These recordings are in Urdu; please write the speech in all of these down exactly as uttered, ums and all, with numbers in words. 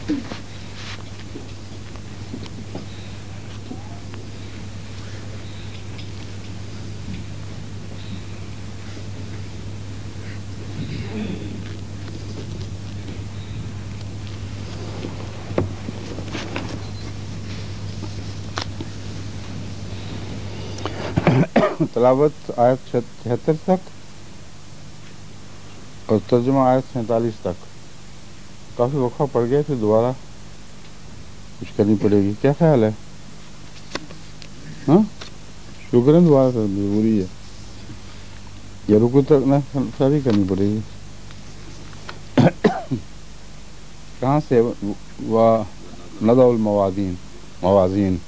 تلاوت آیت چھہتر تک اور ترجمہ آیت سینتالیس تک. کافی وقفہ پڑ گیا، پھر دوبارہ کچھ کرنی پڑے گی. کیا خیال ہے؟ ہاں شکر ہے، دوبارہ ضروری ہے یا رکو تک نہ ساری کرنی پڑے گی. کہاں سے؟ وَنَضَعُ الْمَوَازِينَ موازین.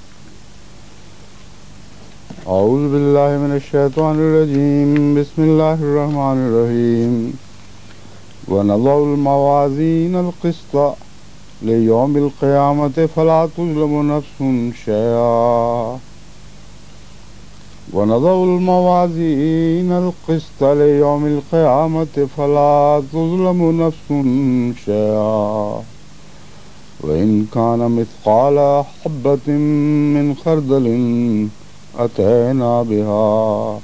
اعوذ باللہ من الشیطان الرجیم، بسم اللہ الرحمن الرحیم. وَنَضَعُ الْمَوَازِينَ الْقِسْطَ لِيَوْمِ الْقِيَامَةِ فَلَا تُظْلَمُ نَفْسٌ شَيْئًا. وَنَضَعُ الْمَوَازِينَ الْقِسْطَ لِيَوْمِ الْقِيَامَةِ فَلَا تُظْلَمُ نَفْسٌ شَيْئًا وَإِنْ كَانَ مِثْقَالَ حَبَّةٍ مِّنْ خَرْدَلٍ أَتَيْنَا بِهَا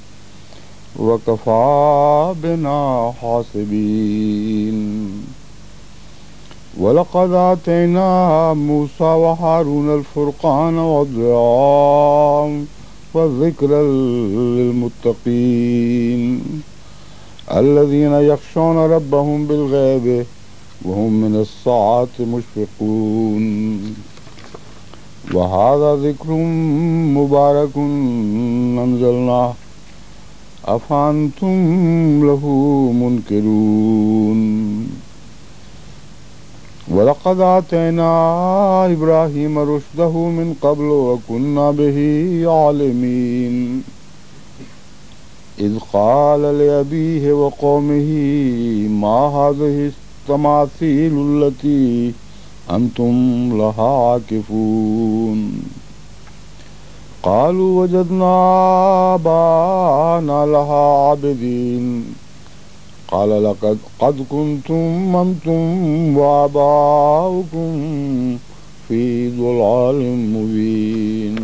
وَكَفَى بِنَا حَاسِبِينَ. وَلَقَدْ آتَيْنَا مُوسَى وَهَارُونَ الْفُرْقَانَ وَضِيَاءً وَذِكْرًا لِلْمُتَّقِينَ الَّذِينَ يَخْشَوْنَ رَبَّهُمْ بِالْغَيْبِ وَهُمْ مِنَ السَّاعَةِ مُشْفِقُونَ. وَهَذَا ذِكْرٌ مُبَارَكٌ أَنزَلْنَاهُ أَفَأَنْتُمْ لَهُ مُنْكِرُونَ. وَلَقَدْ آتَيْنَا إِبْرَاهِيمَ رُشْدَهُ مِنْ قَبْلُ وَكُنَّا بِهِ عَالِمِينَ. إِذْ قَالَ لِأَبِيهِ وَقَوْمِهِ مَا هَٰذِهِ التَّمَاثِيلُ الَّتِي أَنْتُمْ لَهَا عَاكِفُونَ. قَالُوا وَجَدْنَا آبَاءَنَا لَهَا عَابِدِينَ. قَالَ لَقَدْ قَدْ كُنْتُمْ أَنْتُمْ وَآبَاؤُكُمْ فِي ضَلَالٍ مُّبِينٍ.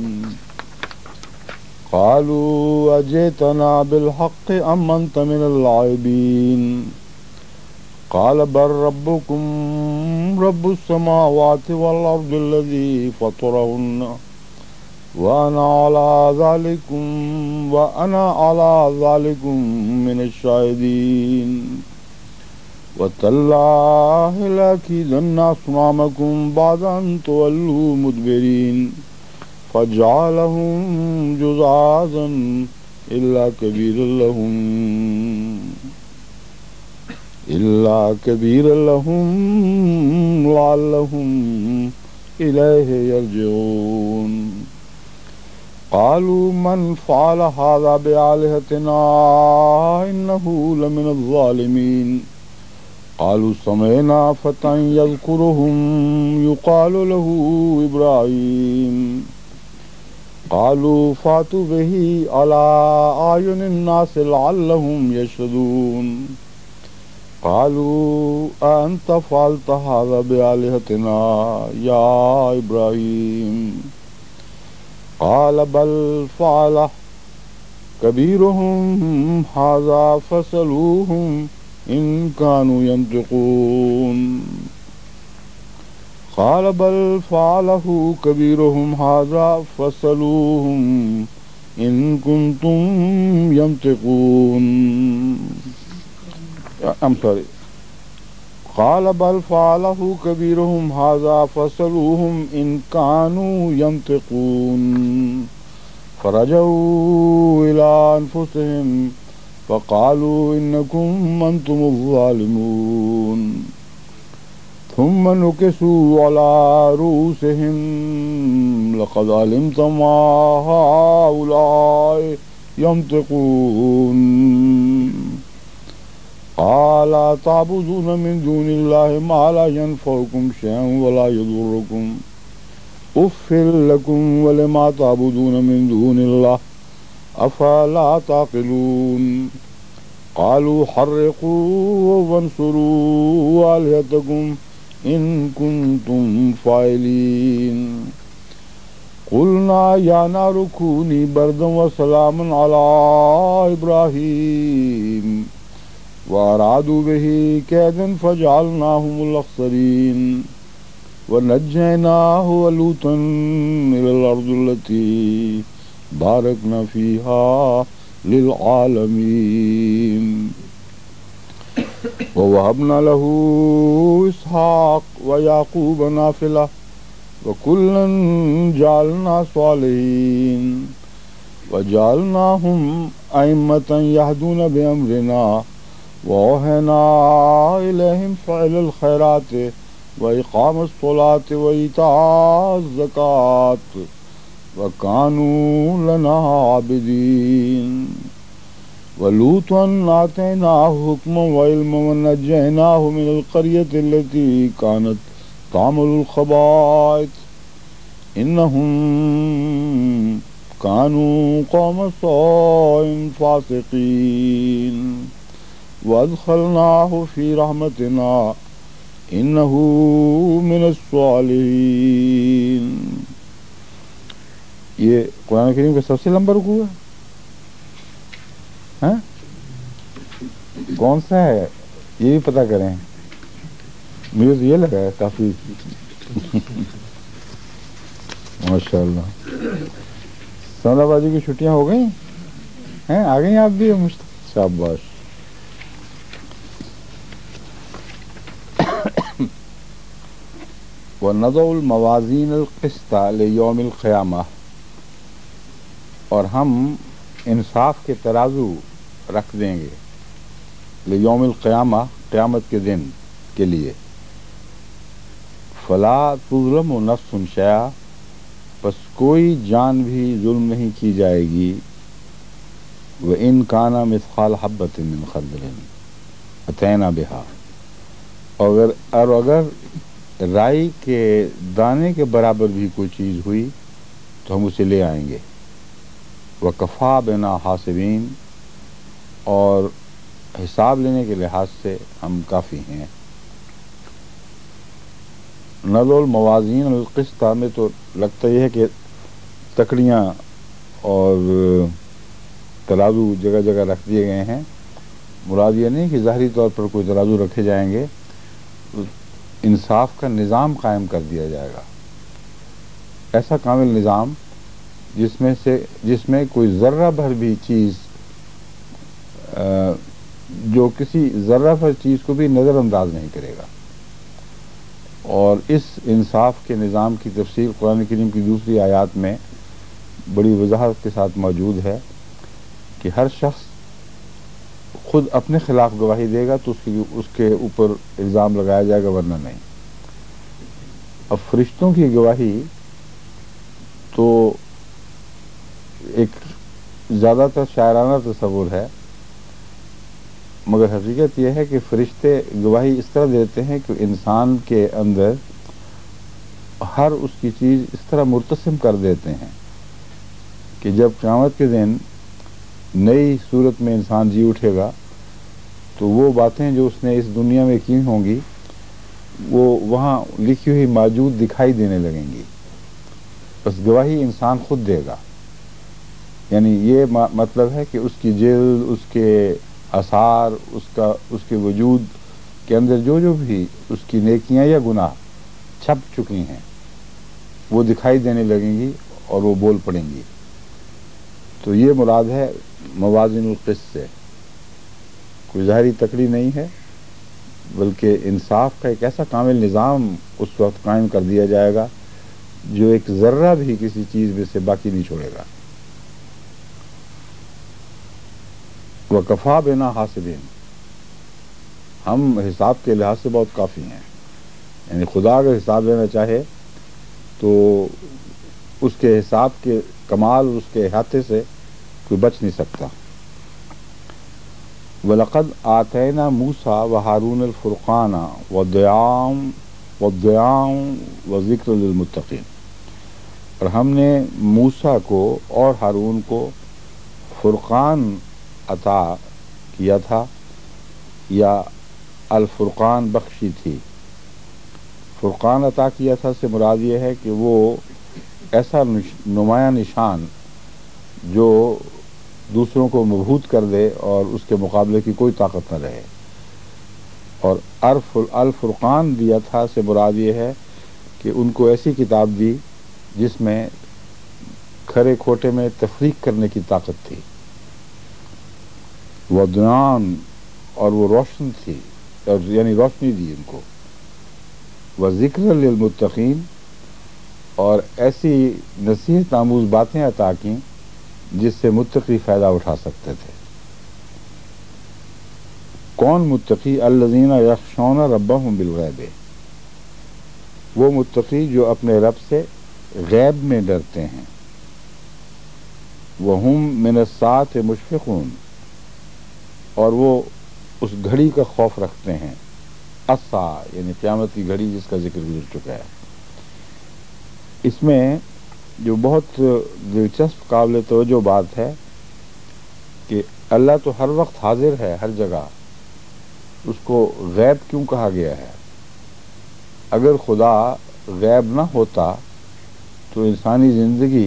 قَالُوا أَجِئْتَنَا بِالْحَقِّ أَمْ أَنْتَ مِنَ اللاعبين. قَالَ بَلْ رَبُّكُمْ رَبُّ السَّمَاوَاتِ وَالْأَرْضِ الَّذِي فَطَرَهُنَّ وَأَنَا عَلَى ذَلِكُمْ وَأَنَا عَلَى ذَلِكُمْ مِنَ الشَّاهِدِينَ. وَتَاللَّهِ لَأَكِيدَنَّ أَصْنَامَكُمْ بَعْدَ أَن تُوَلُّوا مُدْبِرِينَ. فَجَعَلَهُمْ جُذَاذًا إِلَّا كَبِيرًا لَهُمْ إِلَّا كَبِيرًا لَهُمْ لَعَلَّهُمْ إِلَيْهِ يَرْجِعُونَ. قَالُوا مَنْ فَعَلَ هَٰذَا بِآلِهَتِنَا إِنَّهُ لَمِنَ الظَّالِمِينَ. قَالُوا سَمِعْنَا فَتًى يَذْكُرُهُمْ يُقَالُ لَهُ إِبْرَاهِيمُ. قَالُوا فَأْتُوا بِهِ عَلَىٰ أَعْيُنِ النَّاسِ لَعَلَّهُمْ يَشْهَدُونَ. قَالُوا أَأَنْتَ فَعَلْتَ هَٰذَا بِآلِهَتِنَا يَا إِبْرَاهِيمُ. قَالَ بَلْ فَعَلَهُ كَبِيرُهُمْ هَٰذَا فَاسْأَلُوهُمْ إِن كَانُوا يَنطِقُونَ. قَالَ بَلْ فَعَلَهُ كَبِيرُهُمْ هَٰذَا فَاسْأَلُوهُمْ إِن كُنتُمْ يَنطِقُونَ. I'm sorry. قَالَ بَلْ فَعَلَهُ كَبِيرُهُمْ هَٰذَا فَاسْأَلُوهُمْ إِن كَانُوا يَنطِقُونَ. فَرَجَعُوا إِلَىٰ أَنفُسِهِمْ فَقَالُوا إِنَّكُمْ أَنْتُمُ الظَّالِمُونَ. ثُمَّ نُكِسُوا عَلَىٰ رُءُوسِهِمْ لَقَدْ عَلِمْتَ مَا هَٰؤُلَاءِ يَنطِقُونَ. قَالَ أَتَعْبُدُونَ مِن دُونِ اللَّهِ مَا لَا يَنفَعُكُمْ شَيْئًا وَلَا يَضُرُّكُمْ أُفٍّ لَّكُمْ وَلِمَا تَعْبُدُونَ مِن دُونِ اللَّهِ أَفَلَا تَعْقِلُونَ. قَالُوا حَرِّقُوهُ وَانصُرُوا آلِهَتَكُمْ إن كنتم فاعلين قلنا يا نار كوني بردا وسلاما على إبراهيم وأرادوا به كيدا فجعلناهم الأخسرين ونجيناه ولوطا إلى الأرض التي باركنا فيها للعالمين ووهبنا له إسحاق ويعقوب نافلة وكلا جعلنا صالحين وجعلناهم أئمة يهدون بأمرنا وأوحينا إليهم فعل الخيرات وإقام الصلاة وإيتاء الزكاة وكانوا لنا عابدين ولوطا آتيناه حكما وعلما ونجيناه من القرية التي كانت تعمل الخبائث إنهم كانوا قوم سوء فاسقين وأدخلناه في رحمتنا إنه من الصالحين. یہ قرآن کریم کا سب سے لمبا رکوع ہے. ہاں کون سا ہے یہ بھی پتہ کریں. مجھے تو یہ لگا ہے کافی ماشاء اللہ. سونا بازی کی چھٹیاں ہو گئی ہیں, آ گئی آپ بھی. شاباش. وَنَضَعُ الْمَوَازِينَ الْقِسْطَ لِيَوْمِ الْقِيَامَةِ, اور ہم انصاف کے ترازو رکھ دیں گے لیوم القیامہ, قیامت کے دن کے لیے. فلا تظلم نفس شیئا, بس کوئی جان بھی ظلم نہیں کی جائے گی. وَإِنْ كَانَ مِثْقَالَ حَبَّةٍ مِّنْ خَرْدَلٍ أَتَيْنَا بِهَا, اور اور اگر رائی کے دانے کے برابر بھی کوئی چیز ہوئی تو ہم اسے لے آئیں گے. وَكَفَى بِنَا حَاسِبِينَ, اور حساب لینے کے لحاظ سے ہم کافی ہیں. نضع الموازین القسط میں تو لگتا یہ ہے کہ تکڑیاں اور ترازو جگہ جگہ رکھ دیے گئے ہیں. مراد یہ نہیں کہ ظاہری طور پر کوئی ترازو رکھے جائیں گے, انصاف کا نظام قائم کر دیا جائے گا. ایسا کامل نظام جس میں سے جس میں کوئی ذرہ بھر بھی چیز جو کسی ذرہ بھر چیز کو بھی نظر انداز نہیں کرے گا. اور اس انصاف کے نظام کی تفصیل قرآن کریم کی دوسری آیات میں بڑی وضاحت کے ساتھ موجود ہے کہ ہر شخص خود اپنے خلاف گواہی دے گا تو اس کی اس کے اوپر الزام لگایا جائے گا, ورنہ نہیں. اب فرشتوں کی گواہی تو ایک زیادہ تر شاعرانہ تصور ہے, مگر حقیقت یہ ہے کہ فرشتے گواہی اس طرح دیتے ہیں کہ انسان کے اندر ہر اس کی چیز اس طرح مرتسم کر دیتے ہیں کہ جب قیامت کے دن نئی صورت میں انسان جی اٹھے گا تو وہ باتیں جو اس نے اس دنیا میں کی ہوں گی وہ وہاں لکھی ہوئی موجود دکھائی دینے لگیں گی. بس گواہی انسان خود دے گا. یعنی یہ مطلب ہے کہ اس کی جلد, اس کے آثار, اس کا اس کے وجود کے اندر جو جو بھی اس کی نیکیاں یا گناہ چھپ چکی ہیں وہ دکھائی دینے لگیں گی اور وہ بول پڑیں گی. تو یہ مراد ہے موازین القسط سے. کوئی ظاہری تکڑی نہیں ہے بلکہ انصاف کا ایک ایسا کامل نظام اس وقت قائم کر دیا جائے گا جو ایک ذرہ بھی کسی چیز میں سے باقی نہیں چھوڑے گا. وَكَفَى بِنَا حَاسِبِينَ, ہم حساب کے لحاظ سے بہت کافی ہیں. یعنی خدا اگر حساب لینا چاہے تو اس کے حساب کے کمال, اس کے احاطے سے کوئی بچ نہیں سکتا. وَلَقَدْ آتَيْنَا مُوسَىٰ وَهَارُونَ الْفُرْقَانَ وَضِيَاءً وَضِيَاءً وَذِكْرًا لِلْمُتَّقِينَ, اور ہم نے موسیٰ کو اور ہارون کو فرقان عطا کیا تھا یا الفرقان بخشی تھی, فرقان عطا کیا تھا سے مراد یہ ہے کہ وہ ایسا نمایاں نشان جو دوسروں کو مبہوت کر دے اور اس کے مقابلے کی کوئی طاقت نہ رہے. اور الفرقان دیا تھا سے مراد یہ ہے کہ ان کو ایسی کتاب دی جس میں کھرے کھوٹے میں تفریق کرنے کی طاقت تھی. وضیان، اور وہ روشن تھی، یعنی روشنی دی ان کو. وذکر للمتقین، اور ایسی نصیحت آموز باتیں عطا کیں جس سے متقی فائدہ اٹھا سکتے تھے. کون متقی؟ الذین یخشون ربہم بالغیب، وہ متقی جو اپنے رب سے غیب میں ڈرتے ہیں. وہم من الساعۃ مشفقون، اور وہ اس گھڑی کا خوف رکھتے ہیں. الساعہ یعنی قیامت کی گھڑی جس کا ذکر گزر چکا ہے. اس میں جو بہت دلچسپ قابل توجہ بات ہے کہ اللہ تو ہر وقت حاضر ہے ہر جگہ، اس کو غیب کیوں کہا گیا ہے؟ اگر خدا غیب نہ ہوتا تو انسانی زندگی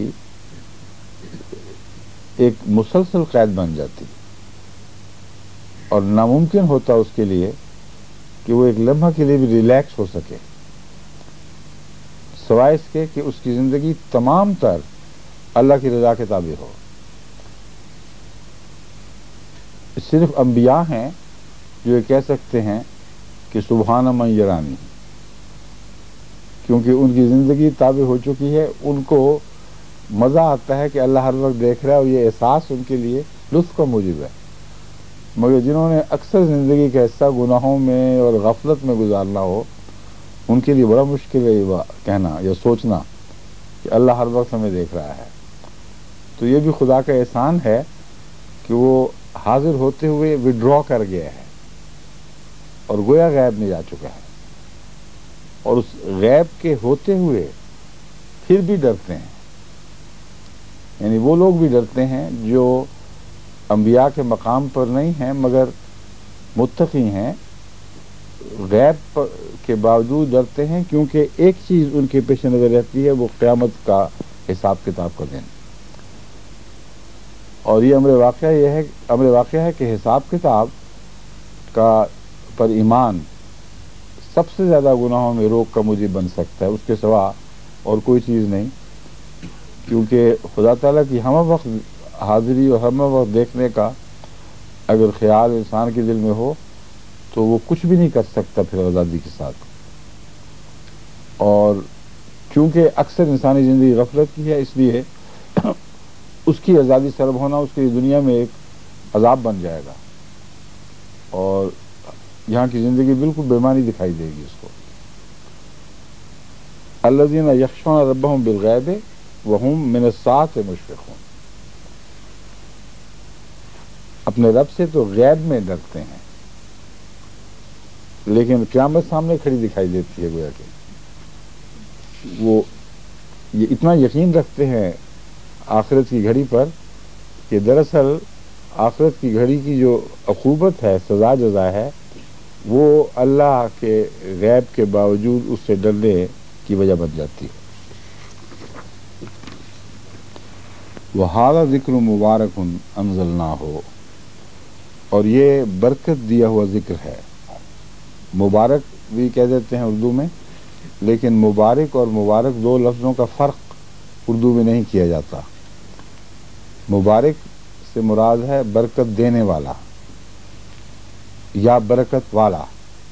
ایک مسلسل قید بن جاتی اور ناممکن ہوتا اس کے لیے کہ وہ ایک لمحہ کے لیے بھی ریلیکس ہو سکے، سوائے اس کے کہ اس کی زندگی تمام تر اللہ کی رضا کے تابع ہو. صرف انبیاء ہیں جو یہ کہہ سکتے ہیں کہ سبحان من یرانی، کیونکہ ان کی زندگی تابع ہو چکی ہے. ان کو مزہ آتا ہے کہ اللہ ہر وقت دیکھ رہا ہے، اور یہ احساس ان کے لیے لطف کا موجب ہے. مگر جنہوں نے اکثر زندگی کا حصہ گناہوں میں اور غفلت میں گزارنا ہو، ان کے لیے بڑا مشکل ہے یہ کہنا یا سوچنا کہ اللہ ہر وقت ہمیں دیکھ رہا ہے. تو یہ بھی خدا کا احسان ہے کہ وہ حاضر ہوتے ہوئے وڈرا کر گیا ہے اور گویا غیب میں جا چکا ہے، اور اس غیب کے ہوتے ہوئے پھر بھی ڈرتے ہیں. یعنی وہ لوگ بھی ڈرتے ہیں جو انبیاء کے مقام پر نہیں ہیں مگر متقی ہیں، غیب کے باوجود ڈرتے ہیں، کیونکہ ایک چیز ان کے پیش نظر رہتی ہے، وہ قیامت کا حساب کتاب کا دن. اور یہ امر واقعہ یہ ہے امر واقعہ ہے کہ حساب کتاب کا پر ایمان سب سے زیادہ گناہوں میں روک کا موجب بن سکتا ہے، اس کے سوا اور کوئی چیز نہیں. کیونکہ خدا تعالیٰ کی ہم وقت حاضری اور ہم وقت دیکھنے کا اگر خیال انسان کے دل میں ہو تو وہ کچھ بھی نہیں کر سکتا پھر آزادی کے ساتھ. اور چونکہ اکثر انسانی زندگی غفلت کی ہے، اس لیے اس کی آزادی سلب ہونا اس کی دنیا میں ایک عذاب بن جائے گا، اور یہاں کی زندگی بالکل بے معنی دکھائی دے گی اس کو. الذین یخشون ربہم بالغیب وہم من الساعۃ مشفقون، اپنے رب سے تو غیب میں ڈرتے ہیں لیکن قیامت سامنے کھڑی دکھائی دیتی ہے. گویا کہ وہ یہ اتنا یقین رکھتے ہیں آخرت کی گھڑی پر کہ دراصل آخرت کی گھڑی کی جو عقوبت ہے، سزا جزا ہے، وہ اللہ کے غیب کے باوجود اس سے ڈرنے کی وجہ بن جاتی ہے. وَهَذَا ذِكْرٌ مُبَارَكٌ أَنزَلْنَاهُ، اور یہ برکت دیا ہوا ذکر ہے. مبارک بھی کہہ دیتے ہیں اردو میں، لیکن مبارک اور مبارک دو لفظوں کا فرق اردو میں نہیں کیا جاتا. مبارک سے مراد ہے برکت دینے والا یا برکت والا،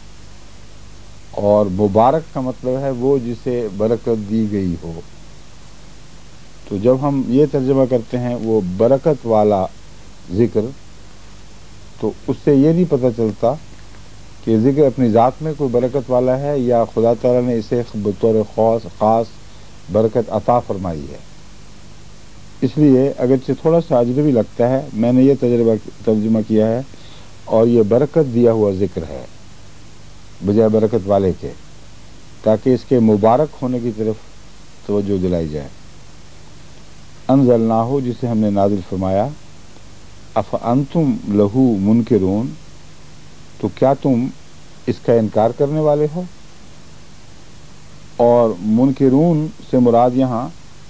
اور مبارک کا مطلب ہے وہ جسے برکت دی گئی ہو. تو جب ہم یہ ترجمہ کرتے ہیں وہ برکت والا ذکر، تو اس سے یہ نہیں پتہ چلتا کہ ذکر اپنی ذات میں کوئی برکت والا ہے یا خدا تعالیٰ نے اسے بطور خاص خاص برکت عطا فرمائی ہے. اس لیے اگرچہ تھوڑا سا اجنبی لگتا ہے، میں نے یہ تجربہ ترجمہ کیا ہے، اور یہ برکت دیا ہوا ذکر ہے بجائے برکت والے کے، تاکہ اس کے مبارک ہونے کی طرف توجہ دلائی جائے. انزلناہ، جسے ہم نے نازل فرمایا. افانتم لہو منکرون، تو کیا تم اس کا انکار کرنے والے ہو؟ اور منکرون سے مراد یہاں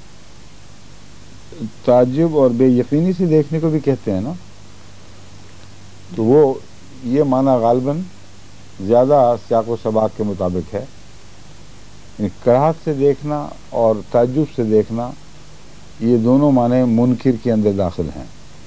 تعجب اور بے یقینی سے دیکھنے کو بھی کہتے ہیں نا، تو وہ یہ معنی غالباً زیادہ سیاق و سباق کے مطابق ہے، یعنی کراہت سے دیکھنا اور تعجب سے دیکھنا، یہ دونوں معنی منکر کے اندر داخل ہیں۔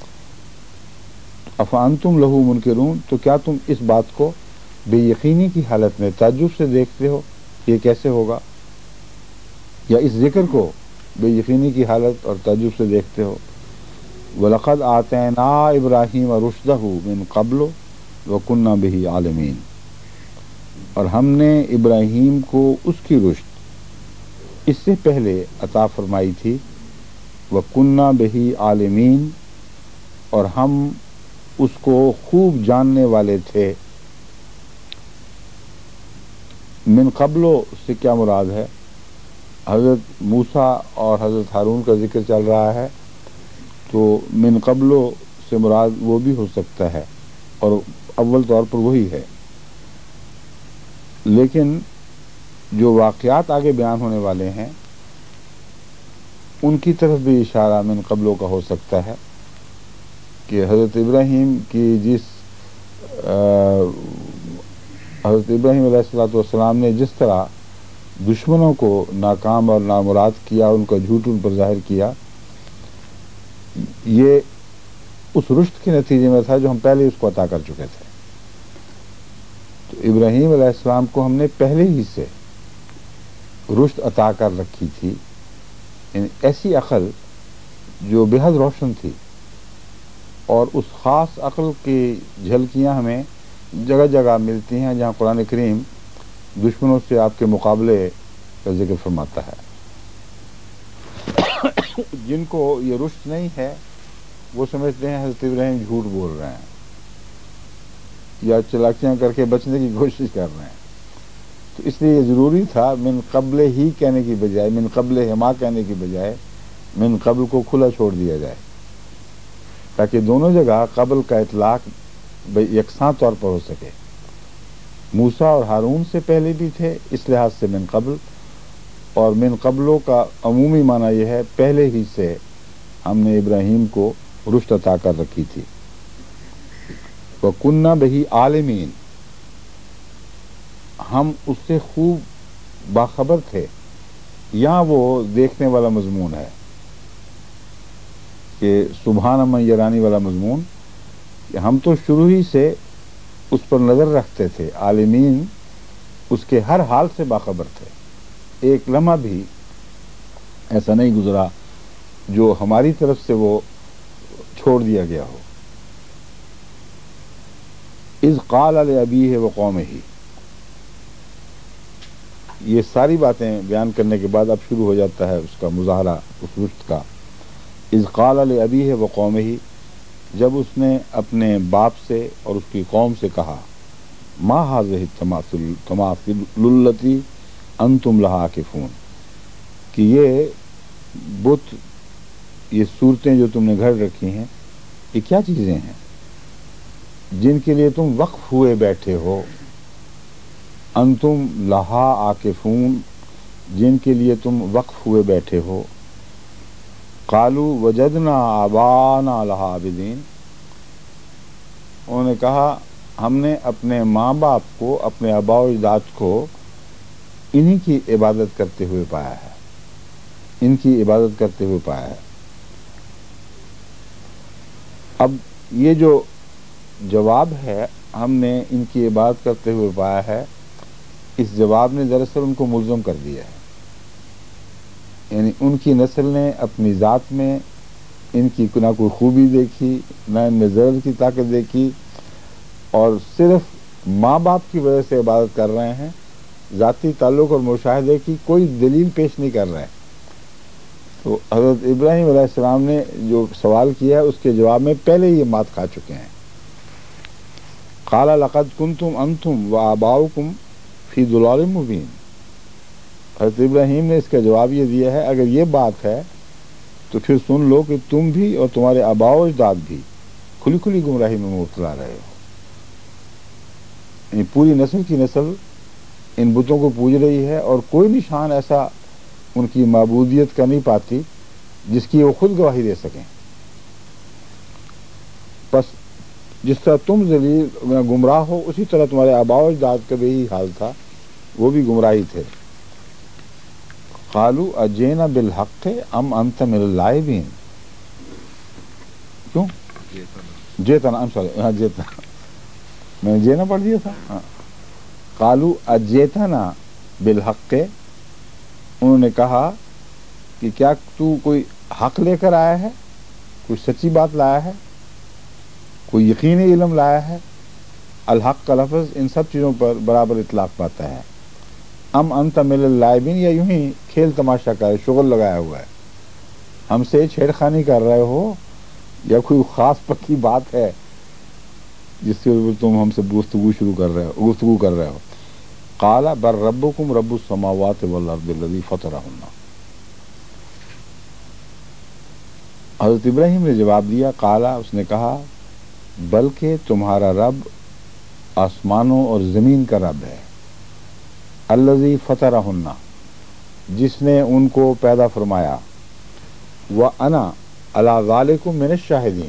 افانتم لہو منکرون، تو کیا تم اس بات کو بے یقینی کی حالت میں تعجب سے دیکھتے ہو، یہ کیسے ہوگا، یا اس ذکر کو بے یقینی کی حالت اور تعجب سے دیکھتے ہو؟ وَلَقَدْ آتَيْنَا إِبْرَاهِيمَ رُشْدَهُ مِنْ قَبْلُ وَكُنَّا بِهِ عَالِمِينَ، اور ہم نے ابراہیم کو اس کی رشد اس سے پہلے عطا فرمائی تھی، وَكُنَّا بِهِ عَالِمِينَ، اور ہم اس کو خوب جاننے والے تھے۔ من قبل سے کیا مراد ہے؟ حضرت موسیٰ اور حضرت ہارون کا ذکر چل رہا ہے، تو من قبل سے مراد وہ بھی ہو سکتا ہے، اور اول طور پر وہی ہے، لیکن جو واقعات آگے بیان ہونے والے ہیں ان کی طرف بھی اشارہ من قبلوں کا ہو سکتا ہے، کہ حضرت ابراہیم کی جس حضرت ابراہیم علیہ الصلوۃ والسلام نے جس طرح دشمنوں کو ناکام اور نامراد کیا، ان کا جھوٹ ان پر ظاہر کیا، یہ اس رشد کے نتیجے میں تھا جو ہم پہلے اس کو عطا کر چکے تھے۔ تو ابراہیم علیہ السلام کو ہم نے پہلے ہی سے رشد عطا کر رکھی تھی، یعنی ایسی عقل جو بے حد روشن تھی، اور اس خاص عقل کی جھلکیاں ہمیں جگہ جگہ ملتی ہیں جہاں قرآن کریم دشمنوں سے آپ کے مقابلے کا ذکر فرماتا ہے۔ جن کو یہ رشد نہیں ہے وہ سمجھتے ہیں حضرت ابراہیم جھوٹ بول رہے ہیں یا چلاکیاں کر کے بچنے کی کوشش کر رہے ہیں، تو اس لیے یہ ضروری تھا من قبل ہی کہنے کی بجائے، من قبل ہما کہنے کی بجائے من قبل کو کھلا چھوڑ دیا جائے، تاکہ دونوں جگہ قبل کا اطلاق یکساں طور پر ہو سکے۔ موسیٰ اور ہارون سے پہلے بھی تھے، اس لحاظ سے من قبل، اور من قبلوں کا عمومی معنی یہ ہے پہلے ہی سے ہم نے ابراہیم کو رشد عطا کر رکھی تھی۔ وَكُنَّا بِهِ عَالِمِينَ، ہم اس سے خوب باخبر تھے، یہاں وہ دیکھنے والا مضمون ہے کہ سبحان من یرانی والا مضمون، کہ ہم تو شروع ہی سے اس پر نظر رکھتے تھے، عالمین اس کے ہر حال سے باخبر تھے، ایک لمحہ بھی ایسا نہیں گزرا جو ہماری طرف سے وہ چھوڑ دیا گیا ہو۔ اذ قال لأبیہ وقومہ، یہ ساری باتیں بیان کرنے کے بعد اب شروع ہو جاتا ہے اس کا مظاہرہ اس رشد کا۔ اذ قال لأبیہ وقومہ، جب اس نے اپنے باپ سے اور اس کی قوم سے کہا، ما ھذہ التماثیل التی انتم لھا عاکفون، کہ یہ بت، یہ صورتیں جو تم نے گھڑ رکھی ہیں، یہ کیا چیزیں ہیں جن کے لیے تم وقف ہوئے بیٹھے ہو، انتم لھا عاکفون، جن کے لیے تم وقف ہوئے بیٹھے ہو۔ قالوا وجدنا آباءنا لھا عابدین، انہوں نے کہا ہم نے اپنے ماں باپ کو، اپنے آباء و اجداد کو انہی کی عبادت کرتے ہوئے پایا ہے، ان کی عبادت کرتے ہوئے پایا ہے۔ اب یہ جو جواب ہے ہم نے ان کی عبادت کرتے ہوئے پایا ہے، اس جواب نے دراصل ان کو ملزم کر دیا ہے، یعنی ان کی نسل نے اپنی ذات میں ان کی نہ کوئی خوبی دیکھی، نہ ان میں ضرر کی طاقت دیکھی، اور صرف ماں باپ کی وجہ سے عبادت کر رہے ہیں، ذاتی تعلق اور مشاہدے کی کوئی دلیل پیش نہیں کر رہے۔ تو حضرت ابراہیم علیہ السلام نے جو سوال کیا ہے اس کے جواب میں پہلے یہ مات کھا چکے ہیں۔ قال لقد کنتم انتم وآباؤکم فی ضلال مبین، حضرت ابراہیم نے اس کا جواب یہ دیا ہے، اگر یہ بات ہے تو پھر سن لو کہ تم بھی اور تمہارے آباء و اجداد بھی کھلی کھلی گمراہی میں مبتلا رہے ہو، یعنی پوری نسل کی نسل ان بتوں کو پوج رہی ہے اور کوئی نشان ایسا ان کی معبودیت کا نہیں پاتی جس کی وہ خود گواہی دے سکیں. بس جس طرح تم ذلیل گمراہ ہو اسی طرح تمہارے آباء و اجداد کا بھی یہی حال تھا، وہ بھی گمراہی تھے. قالوا اجینا بالحق ام انت من اللاعبین. کیوں جیتنا ام سوری ہاں جیتنا میں نے جینا پڑھ دیا تھا. ہاں قالوا اجیتنا بالحق، انہوں نے کہا کہ کیا تو کوئی حق لے کر آیا ہے، کوئی سچی بات لایا ہے، کوئی یقینی علم لایا ہے. الحق کا لفظ ان سب چیزوں پر برابر اطلاق پاتا ہے. ام انت من اللاعبین، یا یوں ہی کھیل تماشا کا شغل لگایا ہوا ہے، ہم سے چھیڑ خانی کر رہے ہو یا کوئی خاص پکی بات ہے جس سے تم ہم سے گفتگو شروع کر رہے ہو گفتگو کر رہے ہو. قال بل ربکم رب السماوات والارض الذی فطرہن. حضرت ابراہیم نے جواب دیا، قال اس نے کہا بلکہ تمہارا رب آسمانوں اور زمین کا رب ہے. الذی فطرہن، جس نے ان کو پیدا فرمایا. وانا علی ذالکم من الشاہدین،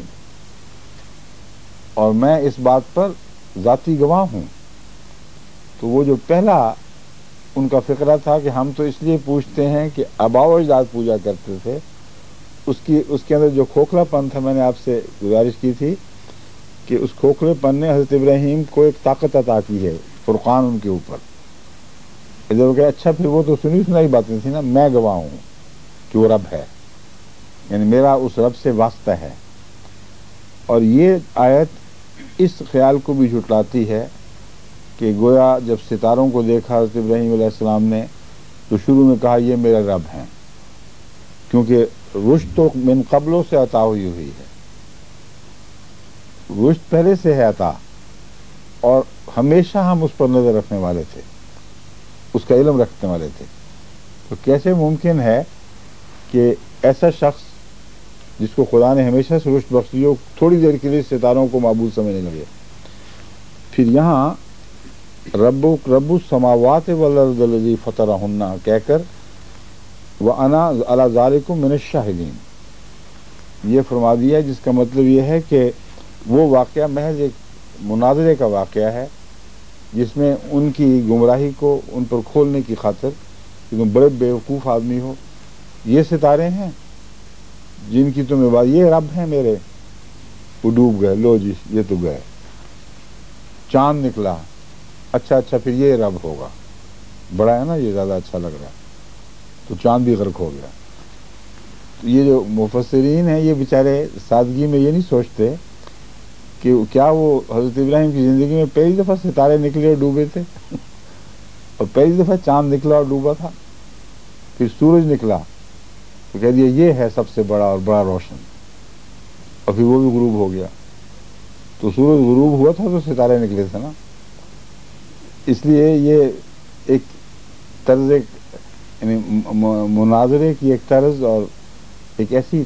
اور میں اس بات پر ذاتی گواہ ہوں. تو وہ جو پہلا ان کا فقرہ تھا کہ ہم تو اس لیے پوچھتے ہیں کہ آباء و اجداد پوجا کرتے تھے، اس کی اس کے اندر جو کھوکھلا پن تھا، میں نے آپ سے گزارش کی تھی کہ اس کھوکھلے پن نے حضرت ابراہیم کو ایک طاقت عطا کی ہے، فرقان ان کے اوپر. ادھر کہ اچھا پھر وہ تو سنی سنائی باتیں تھیں نا، میں گواہ ہوں کہ وہ رب ہے، یعنی میرا اس رب سے واسطہ ہے. اور یہ آیت اس خیال کو بھی جھٹلاتی ہے کہ گویا جب ستاروں کو دیکھا حضرت ابراہیم علیہ السلام نے تو شروع میں کہا یہ میرے رب ہیں، کیونکہ رشد تو من قبلوں سے عطا ہوئی ہوئی ہے، رشد پہلے سے ہے عطا، اور ہمیشہ ہم اس پر نظر رکھنے والے تھے، اس کا علم رکھنے والے تھے. تو کیسے ممکن ہے کہ ایسا شخص جس کو خدا نے ہمیشہ سے رشد بخشی ہو تھوڑی دیر کے لیے ستاروں کو معبود سمجھنے لگے. پھر یہاں رب رب السماوات والارض الذی فطرہن کہہ کر وانا علی ذالکم من الشاہدین یہ فرما دیا، جس کا مطلب یہ ہے کہ وہ واقعہ محض ایک مناظرے کا واقعہ ہے جس میں ان کی گمراہی کو ان پر کھولنے کی خاطر کہ تم بڑے بیوقوف آدمی ہو، یہ ستارے ہیں جن کی تمہیں بات، یہ رب ہیں میرے، وہ ڈوب گئے، لو جی یہ تو گئے. چاند نکلا، اچھا اچھا پھر یہ رب ہوگا، بڑا ہے نا یہ، زیادہ اچھا لگ رہا ہے، تو چاند بھی غرق ہو گیا. تو یہ جو مفسرین ہیں یہ بیچارے سادگی میں یہ نہیں سوچتے کہ کیا وہ حضرت ابراہیم کی زندگی میں پہلی دفعہ ستارے نکلے اور ڈوبے تھے اور پہلی دفعہ چاند نکلا اور ڈوبا تھا، پھر سورج نکلا تو کہہ دیا یہ ہے سب سے بڑا اور بڑا روشن، اور پھر وہ بھی غروب ہو گیا. تو سورج غروب ہوا تھا تو ستارے نکلے تھے نا. اس لیے یہ ایک طرز یعنی مناظرے کی ایک طرز اور ایک ایسی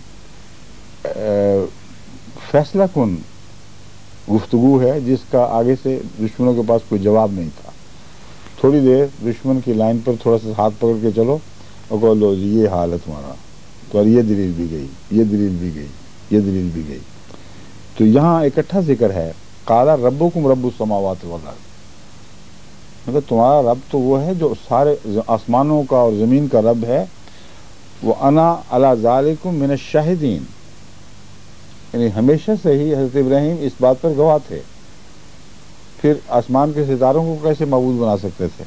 فیصلہ کن گفتگو ہے جس کا آگے سے دشمنوں کے پاس کوئی جواب نہیں تھا. تھوڑی دیر دشمن کی لائن پر تھوڑا سا ہاتھ پکڑ کے چلو اور کہو لو جی یہ حال ہے تمہارا، تو یہ دلیل بھی گئی، یہ دلیل بھی گئی، یہ دلیل بھی گئی. تو یہاں اکٹھا ذکر ہے، قال ربکم رب السماوات والارض، مگر تمہارا رب تو وہ ہے جو سارے آسمانوں کا اور زمین کا رب ہے. وانا علی ذالکم من الشاہدین، یعنی ہمیشہ سے ہی حضرت ابراہیم اس بات پر گواہ تھے، پھر آسمان کے ستاروں کو کیسے معبود بنا سکتے تھے.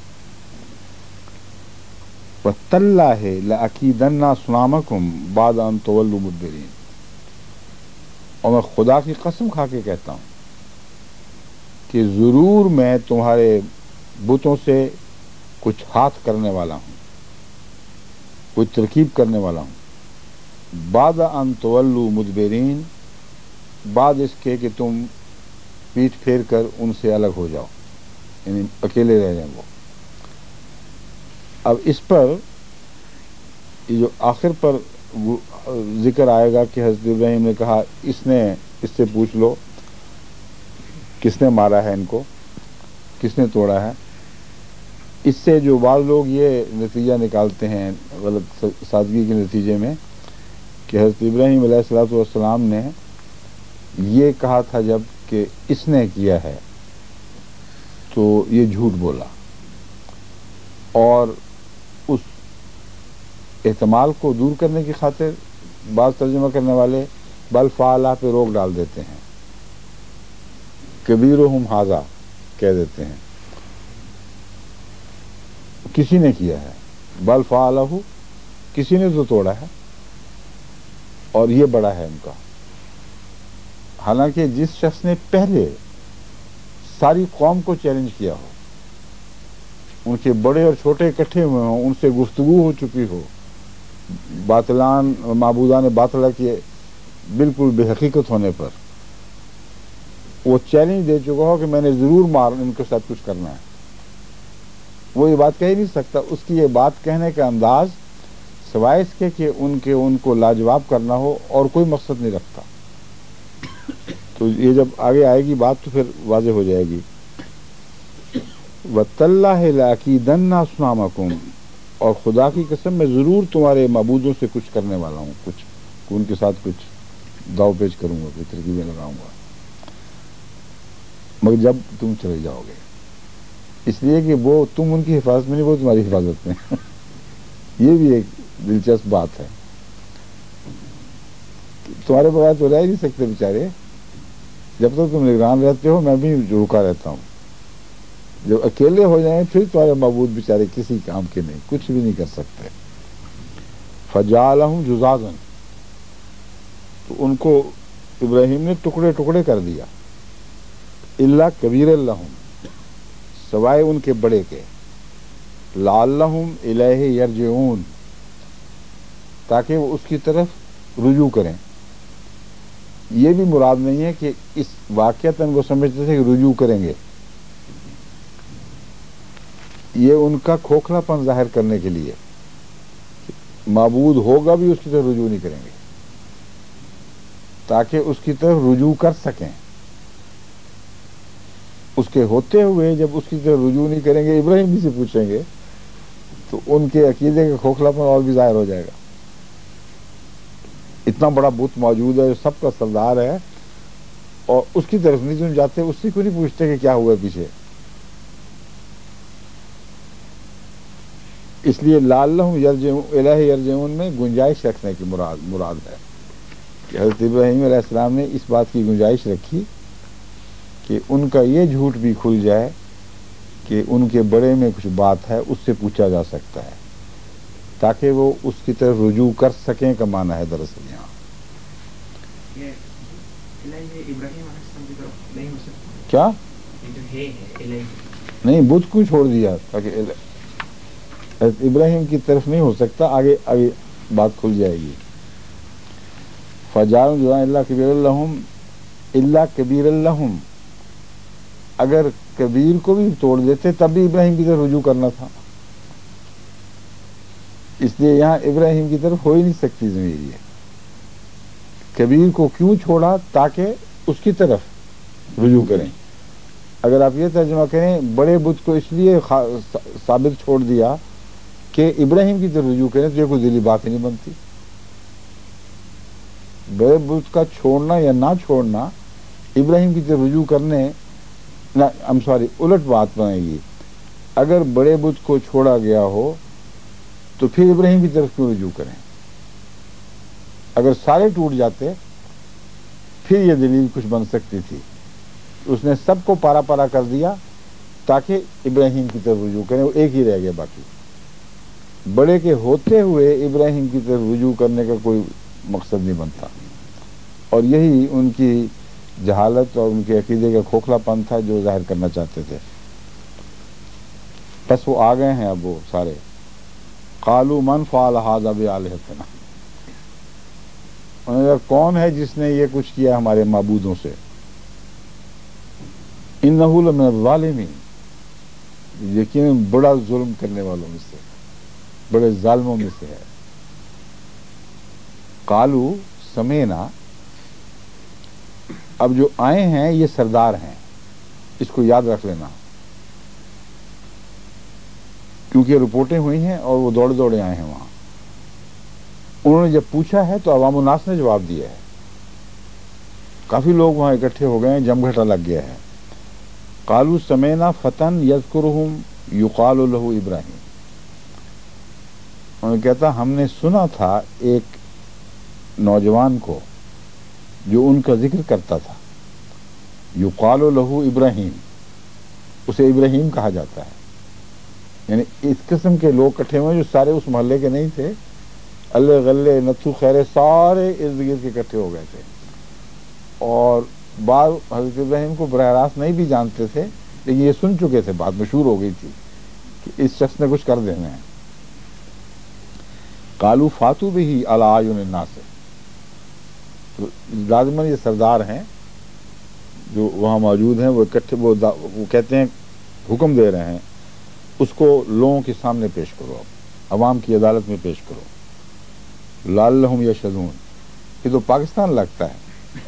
وَتَاللَّهِ لَأَكِيدَنَّ أَصْنَامَكُمْ بَعْدَ أَن تُوَلُّوا مُدْبِرِينَ، اور میں خدا کی قسم کھا کے کہتا ہوں کہ ضرور میں تمہارے بتوں سے کچھ ہاتھ کرنے والا ہوں، کوئی ترکیب کرنے والا ہوں. بعد ان تولوا مدبرین، بعد اس کے کہ تم پیٹھ پھیر کر ان سے الگ ہو جاؤ، یعنی اکیلے رہ جائیں. وہ اب اس پر یہ جو آخر پر ذکر آئے گا کہ حضرت ابراہیم نے کہا اس نے اس سے پوچھ لو کس نے مارا ہے ان کو، کس نے توڑا ہے. اس سے جو بعض لوگ یہ نتیجہ نکالتے ہیں غلط سادگی کے نتیجے میں کہ حضرت ابراہیم علیہ الصلوۃ والسلام نے یہ کہا تھا جب کہ اس نے کیا ہے تو یہ جھوٹ بولا، اور اس احتمال کو دور کرنے کی خاطر بعض ترجمہ کرنے والے بل فعلہ پہ روک ڈال دیتے ہیں، کبیرہم ھذا کہہ دیتے ہیں، کسی نے کیا ہے، بل فعلہ کسی نے تو توڑا ہے اور یہ بڑا ہے ان کا۔ حالانکہ جس شخص نے پہلے ساری قوم کو چیلنج کیا ہو، ان کے بڑے اور چھوٹے اکٹھے ہوئے ہوں، ان سے گفتگو ہو چکی ہو، باطلان معبودان باطلہ کے بالکل بے حقیقت ہونے پر وہ چیلنج دے چکا ہو کہ میں نے ضرور مار ان کے ساتھ کچھ کرنا ہے، وہ یہ بات کہہ ہی نہیں سکتا۔ اس کی یہ بات کہنے کا انداز سوائے اس کے کہ ان کے ان کو لاجواب کرنا ہو اور کوئی مقصد نہیں رکھتا۔ تو یہ جب آگے آئے گی بات تو پھر واضح ہو جائے گی۔ وَتَاللَّهِ لَأَكِيدَنَّ أَصْنَامَكُمْ، اور خدا کی قسم میں ضرور تمہارے معبودوں سے کچھ کرنے والا ہوں، کچھ ان کے ساتھ کچھ داؤ پیچ کروں گا، کوئی ترکیبیں لگاؤں گا، مگر جب تم چلے جاؤ گے، اس لیے کہ وہ تم ان کی حفاظت میں نہیں، وہ تمہاری حفاظت میں۔ یہ بھی ایک دلچسپ بات ہے، تمہارے بغیر تو رہ ہی نہیں سکتے بیچارے، جب تک تم نگران رہتے ہو میں بھی رکا رہتا ہوں، جب اکیلے ہو جائیں پھر تمہارے معبود بیچارے کسی کام کے نہیں، کچھ بھی نہیں کر سکتے۔ فجعلہم جذاذا، تو ان کو ابراہیم نے ٹکڑے ٹکڑے کر دیا، الا کبیر لہم، سوائے ان کے بڑے کے، لعلہم الیہ یرجعون، تاکہ وہ اس کی طرف رجوع کریں۔ یہ بھی مراد نہیں ہے کہ اس واقعتاً وہ سمجھتے تھے کہ رجوع کریں گے، یہ ان کا کھوکھلا پن ظاہر کرنے کے لیے، معبود ہوگا بھی اس کی طرف رجوع نہیں کریں گے، تاکہ اس کی طرف رجوع کر سکیں۔ اس کے ہوتے ہوئے جب اس کی طرف رجوع نہیں کریں گے، ابراہیم بھی سے پوچھیں گے، تو ان کے عقیدے کا کھوکھلا پن اور بھی ظاہر ہو جائے گا۔ اتنا بڑا بت موجود ہے، سب کا سردار ہے، اور اس کی طرف نہیں تم جاتے، اس سے کوئی نہیں پوچھتے کہ کیا ہوا پیچھے۔ اس لیے لعلہم یرجعون الیہ یرجعون میں گنجائش رکھنے کی مراد مراد ہے کہ حضرت ابراہیم علیہ السلام نے اس بات کی گنجائش رکھی کہ ان کا یہ جھوٹ بھی کھل جائے کہ ان کے بڑے میں کچھ بات ہے، اس سے پوچھا جا سکتا ہے، تاکہ وہ اس کی طرف رجوع کر سکیں کا معنی ہے دراصل یہاں۔ کیا نہیں بدھ کو چھوڑ دیا تاکہ ابراہیم کی طرف نہیں ہو سکتا، آگے آگے بات کھل جائے گی۔ فجعلوا الا کبیر لہم الا کبیر لہم، اگر کبیر کو بھی توڑ دیتے تب بھی ابراہیم کی طرف رجوع کرنا تھا، اس لیے یہاں ابراہیم کی طرف ہو ہی نہیں سکتی ضمیر۔ یہ کبیر کو کیوں چھوڑا؟ تاکہ اس کی طرف رجوع کریں۔ اگر آپ یہ ترجمہ کریں بڑے بت کو اس لیے ثابت چھوڑ دیا کہ ابراہیم کی طرف رجوع کریں، تو یہ کوئی دلی بات ہی نہیں بنتی۔ بڑے بت کا چھوڑنا یا نہ چھوڑنا ابراہیم کی طرف رجوع کرنے نہ ہم سوری الٹ بات بنے گی۔ اگر بڑے بت کو چھوڑا گیا ہو تو پھر ابراہیم کی طرف کیوں رجوع کریں؟ اگر سارے ٹوٹ جاتے پھر یہ دلیل کچھ بن سکتی تھی۔ اس نے سب کو پارا پارا کر دیا تاکہ ابراہیم کی طرف رجوع کریں، وہ ایک ہی رہ گیا، باقی بڑے کے ہوتے ہوئے ابراہیم کی طرف رجوع کرنے کا کوئی مقصد نہیں بنتا، اور یہی ان کی جہالت اور ان کے عقیدے کا کھوکھلا پن تھا جو ظاہر کرنا چاہتے تھے۔ بس وہ آ گئے ہیں اب وہ سارے۔ قالوا من فعل هذا بآلهتنا، انہوں نے کہا کون ہے جس نے یہ کچھ کیا ہمارے معبودوں سے؟ انه لمن الظالمین، یقیناً بڑا ظلم کرنے والوں میں سے، بڑے ظالموں میں سے ہے۔ قالوا سمعنا، اب جو آئے ہیں یہ سردار ہیں، اس کو یاد رکھ لینا۔ کیونکہ رپورٹیں ہوئی ہیں اور وہ دوڑے دوڑے آئے ہیں وہاں. انہوں نے جب پوچھا ہے تو عوام الناس نے جواب دیا ہے. کافی لوگ وہاں اکٹھے ہو گئے ہیں، جم گھٹا لگ گیا ہے. قالوا سمعنا فتن یذکرہم یقال لہ ابراہیم. انہوں نے کہتا ہم نے سنا تھا ایک نوجوان کو جو ان کا ذکر کرتا تھا، یقال لہ ابراہیم، اسے ابراہیم کہا جاتا ہے. یعنی اس قسم کے لوگ اکٹھے ہوئے جو سارے اس محلے کے نہیں تھے، اللہ غلے نتھو خیرے سارے ارد گرد کے اکٹھے ہو گئے تھے، اور بعض حضرت ابراہیم کو براہ راست نہیں بھی جانتے تھے، لیکن یہ سن چکے تھے، بات مشہور ہو گئی تھی کہ اس شخص نے کچھ کر دینا ہے. قالوا فاتوا بہ علی اعین الناس. تو لازماً یہ سردار ہیں جو وہاں موجود ہیں، وہ اکٹھے وہ, وہ کہتے ہیں، حکم دے رہے ہیں اس کو لوگوں کے سامنے پیش کرو، عوام کی عدالت میں پیش کرو. لعلہم یشہدون. یہ تو پاکستان لگتا ہے.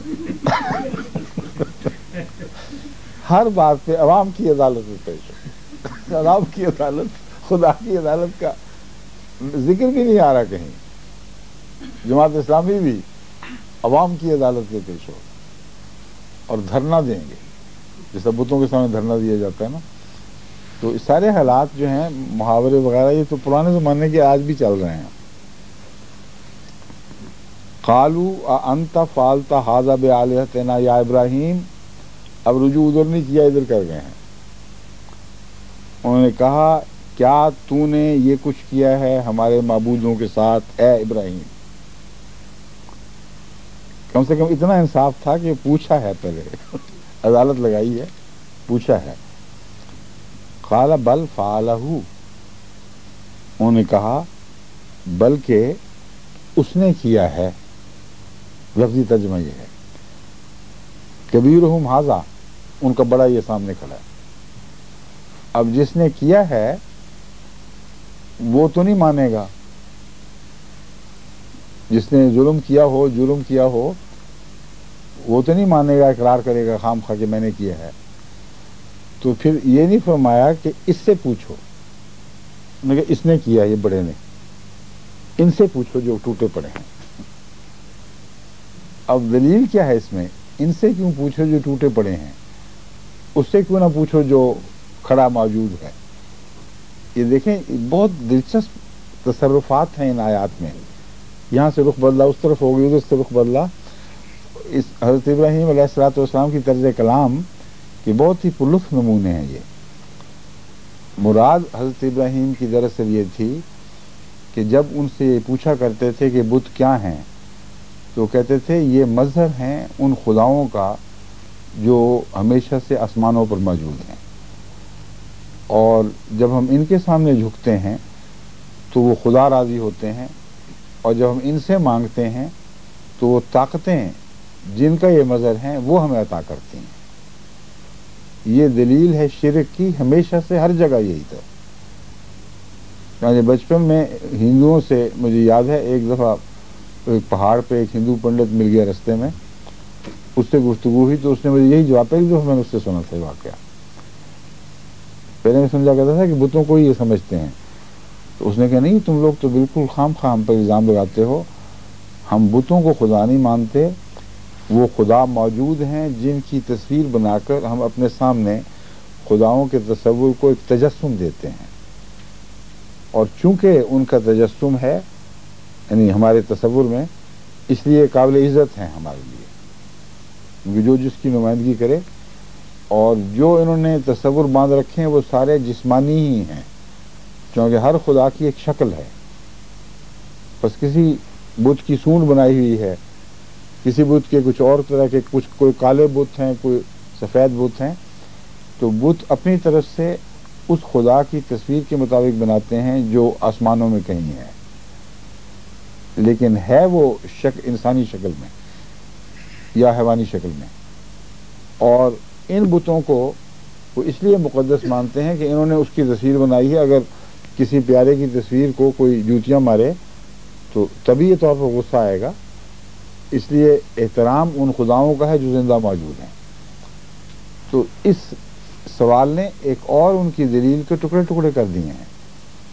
ہر بات پہ عوام کی عدالت میں پیش ہو. عوام کی عدالت، خدا کی عدالت کا ذکر بھی نہیں آ رہا کہیں. جماعت اسلامی بھی عوام کی عدالت میں پیش ہو اور دھرنا دیں گے، جیسا بتوں کے سامنے دھرنا دیا جاتا ہے نا. تو اس سارے حالات جو ہیں، محاورے وغیرہ، یہ تو پرانے زمانے کے آج بھی چل رہے ہیں. قالوا انت فعلت ھذا بآلہتنا یا ابراہیم. اب رجوع ادھر نہیں کیا، ادھر کر گئے ہیں. انہوں نے کہا کیا تو نے یہ کچھ کیا ہے ہمارے معبودوں کے ساتھ اے ابراہیم. کم سے کم اتنا انصاف تھا کہ پوچھا ہے، پہلے عدالت لگائی ہے، پوچھا ہے. قال بل فعلہ. انہوں نے کہا بلکہ اس نے کیا ہے. لفظی ترجمہ یہ ہے، کبیرہم ھذا، ان کا بڑا یہ سامنے کھڑا ہے. اب جس نے کیا ہے وہ تو نہیں مانے گا. جس نے ظلم کیا ہو جرم کیا ہو وہ تو نہیں مانے گا، اقرار کرے گا خام خواہ کہ میں نے کیا ہے. تو پھر یہ نہیں فرمایا کہ اس سے پوچھو، مگر اس نے کیا، یہ بڑے نے، ان سے پوچھو جو ٹوٹے پڑے ہیں. اب دلیل کیا ہے اس میں؟ ان سے کیوں پوچھو جو ٹوٹے پڑے ہیں، اس سے کیوں نہ پوچھو جو کھڑا موجود ہے؟ یہ دیکھیں بہت دلچسپ تصرفات ہیں ان آیات میں. یہاں سے رخ بدلا، اس طرف ہو گئی، ادھر سے رخ بدلا. اس حضرت ابراہیم علیہ الصلوۃ والسلام کی طرز کلام کے بہت ہی پرلطف نمونے ہیں. یہ مراد حضرت ابراہیم کی دراصل یہ تھی کہ جب ان سے یہ پوچھا کرتے تھے کہ بت کیا ہیں، تو کہتے تھے یہ مظہر ہیں ان خداؤں کا جو ہمیشہ سے آسمانوں پر موجود ہیں، اور جب ہم ان کے سامنے جھکتے ہیں تو وہ خدا راضی ہوتے ہیں، اور جب ہم ان سے مانگتے ہیں تو وہ طاقتیں جن کا یہ مظہر ہیں وہ ہمیں عطا کرتی ہیں. یہ دلیل ہے شرک کی، ہمیشہ سے ہر جگہ یہی تھا. یعنی بچپن میں ہندوؤں سے مجھے یاد ہے ایک دفعہ ایک پہاڑ پہ ایک ہندو پنڈت مل گیا رستے میں، اس سے گفتگو ہوئی تو اس نے مجھے یہی جواب، پہلی دفعہ میں نے اس سے سنا تھا واقعہ. پہلے میں سمجھا کرتا تھا کہ بتوں کو ہی یہ سمجھتے ہیں. تو اس نے کہا نہیں، تم لوگ تو بالکل خام خام پر الزام لگاتے ہو. ہم بتوں کو خدا نہیں مانتے، وہ خدا موجود ہیں جن کی تصویر بنا کر ہم اپنے سامنے خداؤں کے تصور کو ایک تجسم دیتے ہیں، اور چونکہ ان کا تجسم ہے یعنی ہمارے تصور میں، اس لیے قابل عزت ہیں ہمارے لیے، کیونکہ جو جس کی نمائندگی کرے. اور جو انہوں نے تصور باندھ رکھے ہیں وہ سارے جسمانی ہی ہیں، کیونکہ ہر خدا کی ایک شکل ہے. بس کسی بت کی سونڈ بنائی ہوئی ہے، کسی بت کے کچھ اور طرح کے، کچھ کوئی کالے بت ہیں، کوئی سفید بت ہیں. تو بت اپنی طرف سے اس خدا کی تصویر کے مطابق بناتے ہیں جو آسمانوں میں کہیں ہے، لیکن ہے وہ شک انسانی شکل میں یا حیوانی شکل میں. اور ان بتوں کو وہ اس لیے مقدس مانتے ہیں کہ انہوں نے اس کی تصویر بنائی ہے. اگر کسی پیارے کی تصویر کو کوئی جوتیاں مارے تو طبیعی طور پر غصہ آئے گا، اس لیے احترام ان خداؤں کا ہے جو زندہ موجود ہیں. تو اس سوال نے ایک اور ان کی دلیل کے ٹکڑے ٹکڑے کر دیے ہیں.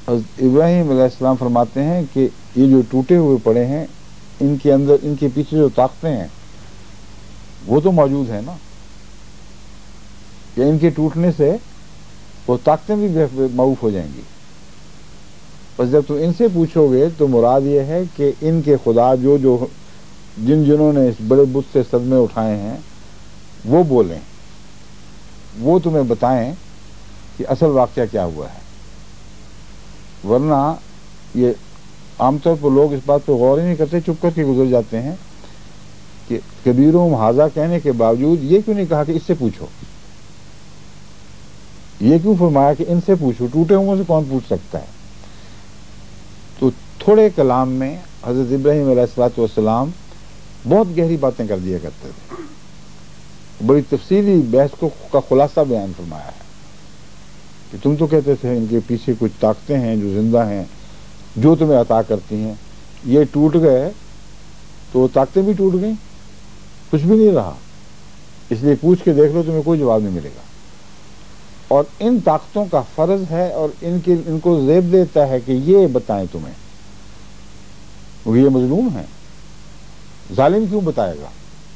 حضرت ابراہیم علیہ السلام فرماتے ہیں کہ یہ جو ٹوٹے ہوئے پڑے ہیں ان کے اندر ان کے پیچھے جو طاقتیں ہیں وہ تو موجود ہیں نا، یا ان کے ٹوٹنے سے وہ طاقتیں بھی معوف ہو جائیں گی. بس جب تم ان سے پوچھو گے تو مراد یہ ہے کہ ان کے خدا جو جو جن جنہوں نے اس بڑے بت سے صدمے اٹھائے ہیں وہ بولیں، وہ تمہیں بتائیں کہ اصل واقعہ کیا ہوا ہے. ورنہ یہ عام طور پر لوگ اس بات پہ غور ہی نہیں کرتے، چپ کر کے گزر جاتے ہیں کہ کبیرہم ھذا کہنے کے باوجود یہ کیوں نہیں کہا کہ اس سے پوچھو، یہ کیوں فرمایا کہ ان سے پوچھو، ٹوٹے ہوئے سے کون پوچھ سکتا ہے. تو تھوڑے کلام میں حضرت ابراہیم علیہ الصلوۃ والسلام بہت گہری باتیں کر دیا کرتے تھے، بڑی تفصیلی بحث کو کا خلاصہ بیان فرمایا ہے کہ تم تو کہتے تھے ان کے پیچھے کچھ طاقتیں ہیں جو زندہ ہیں جو تمہیں عطا کرتی ہیں، یہ ٹوٹ گئے تو طاقتیں بھی ٹوٹ گئیں، کچھ بھی نہیں رہا، اس لیے پوچھ کے دیکھ لو تمہیں کوئی جواب نہیں ملے گا. اور ان طاقتوں کا فرض ہے اور ان کے ان کو زیب دیتا ہے کہ یہ بتائیں تمہیں، وہ یہ مظلوم ہیں، ظالم کیوں بتائے گا.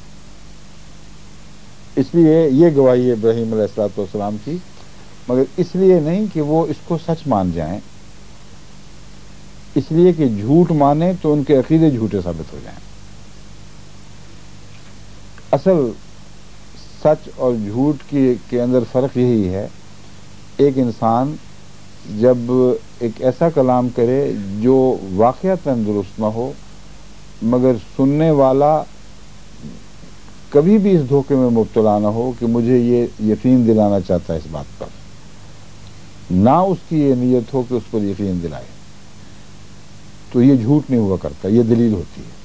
اس لیے یہ گواہی ہے ابراہیم علیہ الصلوۃ والسلام کی، مگر اس لیے نہیں کہ وہ اس کو سچ مان جائیں، اس لیے کہ جھوٹ مانے تو ان کے عقیدے جھوٹے ثابت ہو جائیں. اصل سچ اور جھوٹ کی کے اندر فرق یہی ہے، ایک انسان جب ایک ایسا کلام کرے جو واقعتاً درست نہ ہو مگر سننے والا کبھی بھی اس دھوکے میں مبتلا نہ ہو کہ مجھے یہ یقین دلانا چاہتا ہے اس بات پر، نہ اس کی یہ نیت ہو کہ اس پر یقین دلائے، تو یہ جھوٹ نہیں ہوا کرتا، یہ دلیل ہوتی ہے.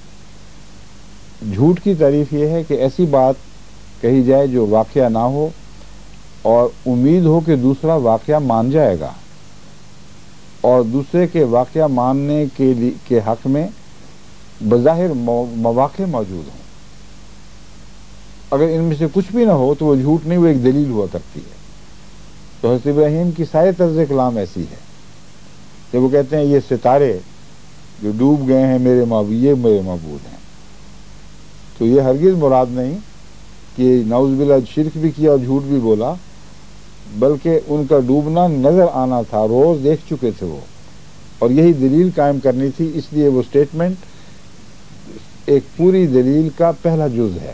جھوٹ کی تعریف یہ ہے کہ ایسی بات کہی جائے جو واقعہ نہ ہو اور امید ہو کہ دوسرا واقعہ مان جائے گا اور دوسرے کے واقعہ ماننے کے لیے کے حق میں بظاہر مواقع موجود ہوں. اگر ان میں سے کچھ بھی نہ ہو تو وہ جھوٹ نہیں، وہ ایک دلیل ہوا کرتی ہے. تو حضرت ابراہیم کی سارے طرز کلام ایسی ہے. جب وہ کہتے ہیں یہ ستارے جو ڈوب گئے ہیں میرے معبود، یہ میرے معبود ہیں، تو یہ ہرگز مراد نہیں کہ نعوذ باللہ شرک بھی کیا اور جھوٹ بھی بولا، بلکہ ان کا ڈوبنا نظر آنا تھا، روز دیکھ چکے تھے وہ، اور یہی دلیل قائم کرنی تھی. اس لیے وہ سٹیٹمنٹ ایک پوری دلیل کا پہلا جز ہے.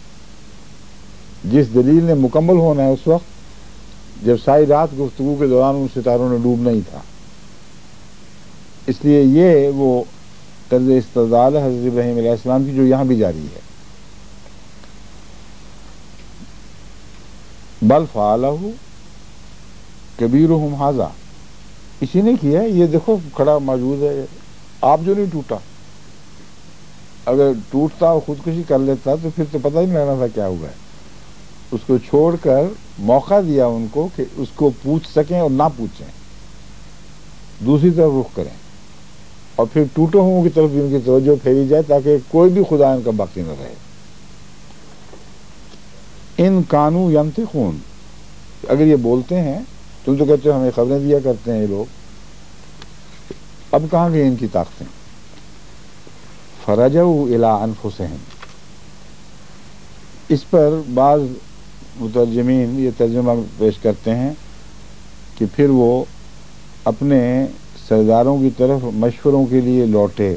جس دلیل نے مکمل ہونا ہے اس وقت جب ساری رات گفتگو کے دوران ان ستاروں نے ڈوبنا ہی تھا. اس لیے یہ وہ طرز استدلال حضرت ابراہیم علیہ السلام کی جو یہاں بھی جاری ہے. بل فعلہ کبیرہم ھذا، اسی نے کیا ہے، یہ دیکھو کھڑا موجود ہے، آپ جو نہیں ٹوٹا. اگر ٹوٹتا اور خودکشی کر لیتا تو پھر تو پتہ ہی نہیں لگنا تھا کیا ہوا ہے. اس کو چھوڑ کر موقع دیا ان کو کہ اس کو پوچھ سکیں اور نہ پوچھیں، دوسری طرف رخ کریں، اور پھر ٹوٹے ہوں کی طرف بھی ان کی توجہ پھیری جائے تاکہ کوئی بھی خدا ان کا باقی نہ رہے. ان کانو ینطقون، اگر یہ بولتے ہیں، تم تو کہتے ہو ہمیں خبریں دیا کرتے ہیں یہ لوگ، اب کہاں گئی ان کی طاقتیں. فرجعوا الی انفسہم، اس پر بعض مترجمین یہ ترجمہ پیش کرتے ہیں کہ پھر وہ اپنے سرداروں کی طرف مشوروں کے لیے لوٹے،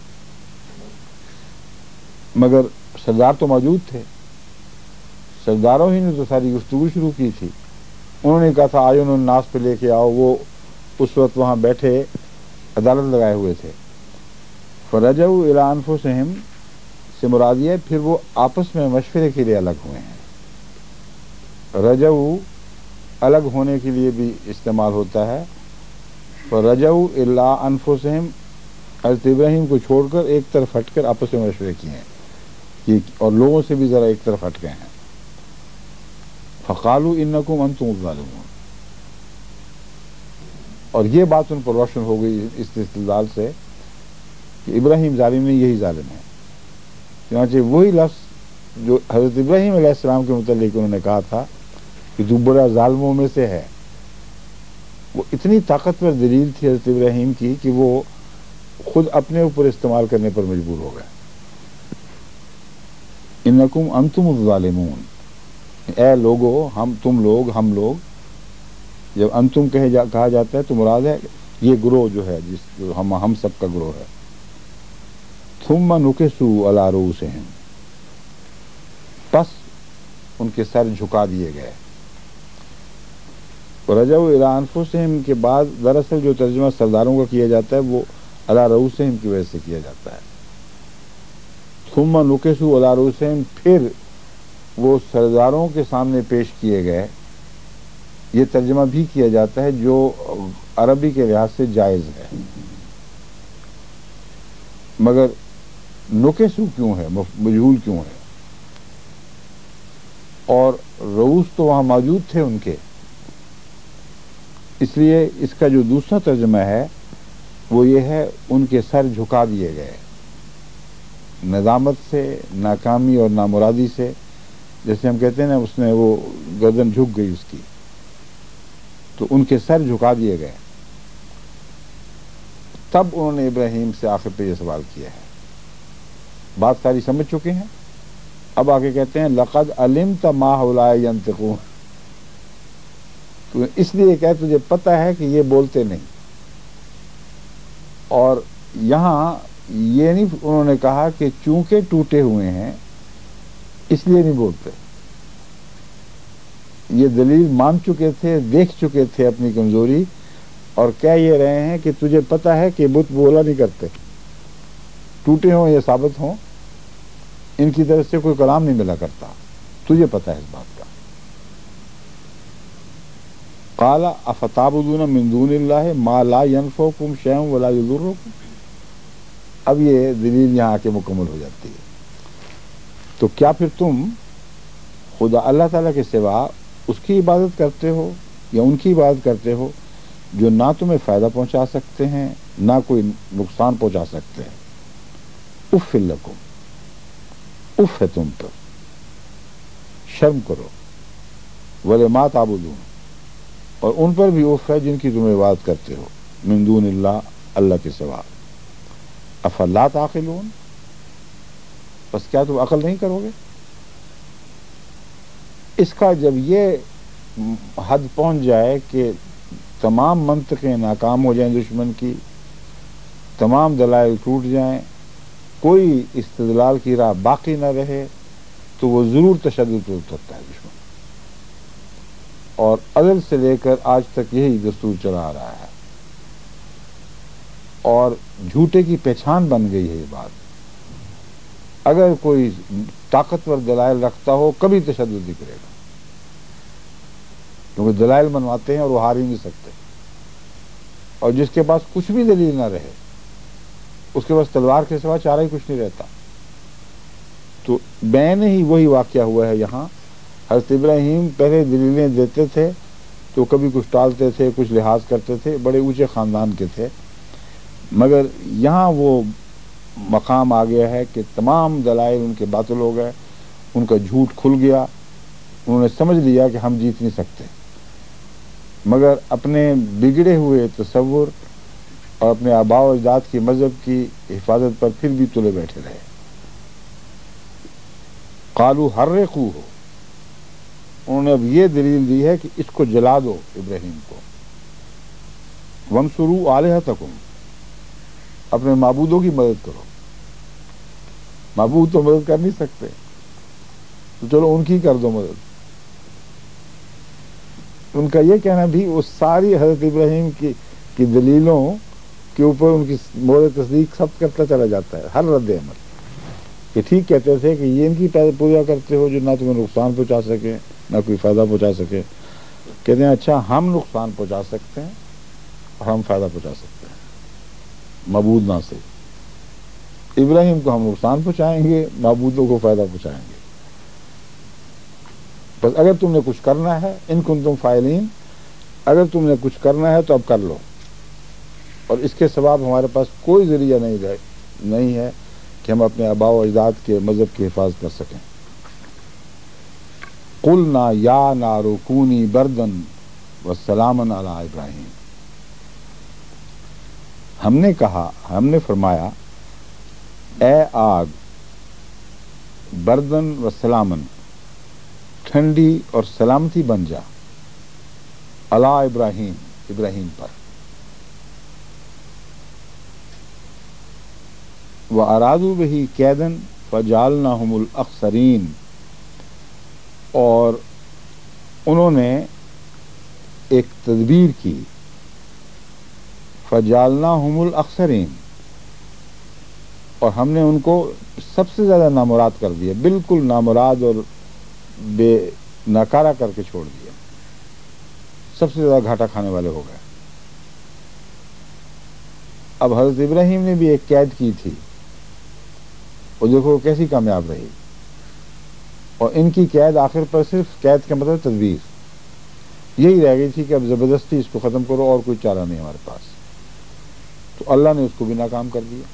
مگر سردار تو موجود تھے، سرداروں ہی نے تو ساری گفتگو شروع کی تھی. انہوں نے کہا تھا آئین الناس پہ لے کے آؤ، وہ اس وقت وہاں بیٹھے عدالت لگائے ہوئے تھے. فرجعوا الی انفسہم سے مراد یہ پھر وہ آپس میں مشورے کے لیے الگ ہوئے ہیں. رجعوا الگ ہونے کے لیے بھی استعمال ہوتا ہے. فرجعوا الی انفسہم، حضرت ابراہیم کو چھوڑ کر ایک طرف ہٹ کر آپس میں مشورے کیے ہیں اور لوگوں سے بھی ذرا ایک طرف ہٹ گئے ہیں. فقالوا انکم انتم الظالمون، اور یہ بات ان پر روشن ہو گئی اس استدلال سے کہ ابراہیم ظالم نہیں، یہی ظالم ہے. چنانچہ وہی لفظ جو حضرت ابراہیم علیہ السلام کے متعلق انہوں نے کہا تھا کہ تو بڑا ظالموں میں سے ہے، وہ اتنی طاقتور دلیل تھی حضرت ابراہیم کی کہ وہ خود اپنے اوپر استعمال کرنے پر مجبور ہو گئے. انکم انتم الظالمون، اے لوگو، ہم تم لوگ ہم لوگ، جب انتم کہے جا کہا جاتا ہے تو مراد ہے یہ گروہ جو ہے، جس جو ہم ہم سب کا گروہ ہے. ثم نکسوا علی رؤوسہم، پس ان کے سر جھکا دیے گئے. رجعوا الی انفسہم کے بعد دراصل جو ترجمہ سرداروں کا کیا جاتا ہے وہ علی رؤوسہم کی وجہ سے کیا جاتا ہے. ثم نکسوا علی رؤوسہم، پھر وہ سرداروں کے سامنے پیش کیے گئے. یہ ترجمہ بھی کیا جاتا ہے جو عربی کے لحاظ سے جائز ہے، مگر نکسو کیوں ہے، مجہول کیوں ہے؟ اور رؤوس تو وہاں موجود تھے ان کے، اس لیے اس کا جو دوسرا ترجمہ ہے وہ یہ ہے ان کے سر جھکا دیے گئے. ندامت سے، ناکامی اور نامرادی سے، جیسے ہم کہتے ہیں نا اس نے وہ گردن جھک گئی اس کی، تو ان کے سر جھکا دیے گئے. تب انہوں نے ابراہیم سے آخر پہ یہ سوال کیا ہے. بات ساری سمجھ چکے ہیں. اب آگے کہتے ہیں لقد علمت ما هؤلاء ينطقون، تو اس لیے کہ تجھے پتہ ہے کہ یہ بولتے نہیں. اور یہاں یہ نہیں انہوں نے کہا کہ چونکہ ٹوٹے ہوئے ہیں اس لیے نہیں بولتے. یہ دلیل مان چکے تھے، دیکھ چکے تھے اپنی کمزوری، اور کہہ یہ رہے ہیں کہ تجھے پتہ ہے کہ بت بولا نہیں کرتے، ٹوٹے ہوں یا ثابت ہوں، ان کی طرف سے کوئی کلام نہیں ملا کرتا، تجھے پتہ ہے اس بات کا. قال افتعبدون من دون اللہ ما لا ينفعکم شیئا ولا یضرکم. اب یہ دلیل یہاں آ کے مکمل ہو جاتی ہے. تو کیا پھر تم خدا اللہ تعالیٰ کے سوا اس کی عبادت کرتے ہو یا ان کی عبادت کرتے ہو جو نہ تمہیں فائدہ پہنچا سکتے ہیں نہ کوئی نقصان پہنچا سکتے ہیں؟ اف لکم، اف ہے تم پر، شرم کرو. ولما تعبدون، اور ان پر بھی اف ہے جن کی تم عبادت کرتے ہو، من دون اللہ، اللہ کے سوا. افلا تعقلون، بس کیا تم عقل نہیں کرو گے؟ اس کا جب یہ حد پہنچ جائے کہ تمام منطقیں ناکام ہو جائیں دشمن کی، تمام دلائل ٹوٹ جائیں، کوئی استدلال کی راہ باقی نہ رہے، تو وہ ضرور تشدد کرتا ہے دشمن. اور ازل سے لے کر آج تک یہی دستور چلا آ رہا ہے، اور جھوٹے کی پہچان بن گئی ہے یہ بات. اگر کوئی طاقتور دلائل رکھتا ہو کبھی تشدد نہیں کرے گا، کیونکہ دلائل منواتے ہیں اور وہ ہار ہی نہیں سکتے. اور جس کے پاس کچھ بھی دلیل نہ رہے اس کے پاس تلوار کے سوا چارہ ہی کچھ نہیں رہتا. تو بین ہی وہی واقعہ ہوا ہے یہاں. حضرت ابراہیم پہلے دلیلیں دیتے تھے تو کبھی کچھ ٹالتے تھے، کچھ لحاظ کرتے تھے، بڑے اونچے خاندان کے تھے، مگر یہاں وہ مقام آ گیا ہے کہ تمام دلائل ان کے باطل ہو گئے، ان کا جھوٹ کھل گیا. انہوں نے سمجھ لیا کہ ہم جیت نہیں سکتے، مگر اپنے بگڑے ہوئے تصور اور اپنے آباء و اجداد کی مذہب کی حفاظت پر پھر بھی تلے بیٹھے رہے. قالوا حرقوہ، انہوں نے اب یہ دلیل دی ہے کہ اس کو جلا دو ابراہیم کو. وانصروا آلہتکم، اپنے معبودوں کی مدد کرو. معبود تو مدد کر نہیں سکتے تو چلو ان کی کر دو مدد. ان کا یہ کہنا بھی اس ساری حضرت ابراہیم کی کی دلیلوں کے اوپر ان کی مورد تصدیق سب کرتا چلا جاتا ہے ہر رد عمل، کہ ٹھیک کہتے تھے کہ یہ ان کی پوجا کرتے ہو جو نہ تمہیں نقصان پہنچا سکے نہ کوئی فائدہ پہنچا سکے. کہتے ہیں اچھا ہم نقصان پہنچا سکتے ہیں اور ہم فائدہ پہنچا سکتے ہیں معبود نہ سے. ابراہیم کو ہم نقصان پہنچائیں گے، معبودوں کو فائدہ پہنچائیں گے. بس اگر تم نے کچھ کرنا ہے، ان کن تم فاعلین، اگر تم نے کچھ کرنا ہے تو اب کر لو، اور اس کے سبب ہمارے پاس کوئی ذریعہ نہیں رہے نہیں ہے کہ ہم اپنے آباء و اجداد کے مذہب کی حفاظت کر سکیں. قلنا یا نار کونی بردن وسلاما علی ابراہیم، ہم نے کہا ہم نے فرمایا اے آگ بردن و سلامن ٹھنڈی اور سلامتی بن جا علی ابراہیم ابراہیم پر وَأَرَادُوا بِهِ كَيْدًا فَجَعَلْنَاهُمُ الْأَخْسَرِينَ، اور انہوں نے ایک تدبیر کی فَجَعَلْنَاهُمُ الْأَخْسَرِينَ، اور ہم نے ان کو سب سے زیادہ نامراد کر دیا، بالکل نامراد اور بے ناکارہ کر کے چھوڑ دیا، سب سے زیادہ گھاٹا کھانے والے ہو گئے۔ اب حضرت ابراہیم نے بھی ایک قید کی تھی، اور دیکھو کیسی کامیاب رہی، اور ان کی قید آخر پر صرف قید کا مطلب تدبیر یہی رہ گئی تھی کہ اب زبردستی اس کو ختم کرو، اور کوئی چارہ نہیں ہمارے پاس، تو اللہ نے اس کو بھی ناکام کر دیا۔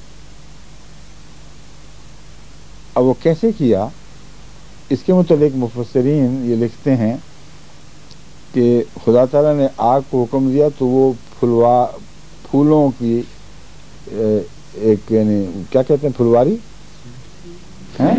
اب وہ کیسے کیا، اس کے متعلق مفسرین یہ لکھتے ہیں کہ خدا تعالیٰ نے آگ کو حکم دیا تو وہ پھلوا پھولوں کی ایک یعنی کیا کہتے ہیں پھلواری ہیں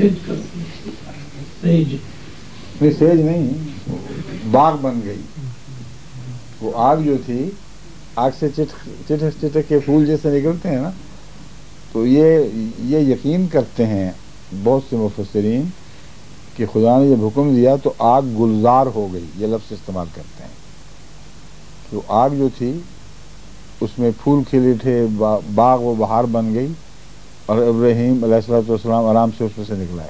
نہیں سیج نہیں باغ بن گئی، وہ آگ جو تھی آگ سے چٹک چٹک چٹک کے پھول جیسے نکلتے ہیں نا، تو یہ یہ یقین کرتے ہیں بہت سے مفسرین کہ خدا نے جب حکم دیا تو آگ گلزار ہو گئی، یہ لفظ استعمال کرتے ہیں، تو آگ جو تھی اس میں پھول کھلے تھے، باغ و بہار بن گئی، اور ابراہیم علیہ الصلوۃ والسلام آرام سے اس میں سے نکلائے۔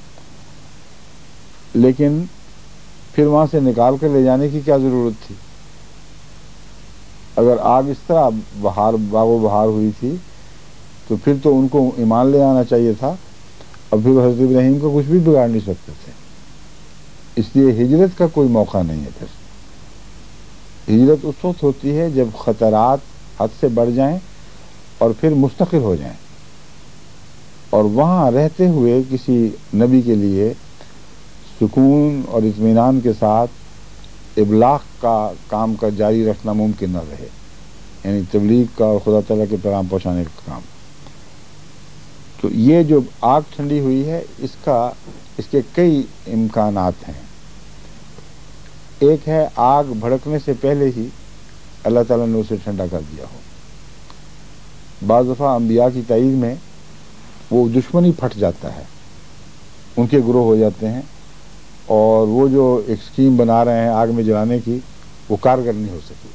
لیکن پھر وہاں سے نکال کر لے جانے کی کیا ضرورت تھی؟ اگر آگ اس طرح بہار باغ و بہار ہوئی تھی تو پھر تو ان کو ایمان لے آنا چاہیے تھا، اور پھر حضرت ابراہیم کو کچھ بھی بگاڑ نہیں سکتے تھے۔ اس لیے ہجرت کا کوئی موقع نہیں ہے۔ پھر ہجرت اس وقت ہوتی ہے جب خطرات حد سے بڑھ جائیں اور پھر مستقر ہو جائیں، اور وہاں رہتے ہوئے کسی نبی کے لیے سکون اور اطمینان کے ساتھ ابلاغ کا کام کا جاری رکھنا ممکن نہ رہے، یعنی تبلیغ کا اور خدا تعالیٰ کے پیغام پہنچانے کا کام۔ تو یہ جو آگ ٹھنڈی ہوئی ہے اس کا اس کے کئی امکانات ہیں۔ ایک ہے آگ بھڑکنے سے پہلے ہی اللہ تعالیٰ نے اسے ٹھنڈا کر دیا ہو۔ بعض دفعہ انبیاء کی تائید میں وہ دشمنی پھٹ جاتا ہے، ان کے گروہ ہو جاتے ہیں، اور وہ جو ایک اسکیم بنا رہے ہیں آگ میں جلانے کی وہ کارگر نہیں ہو سکی۔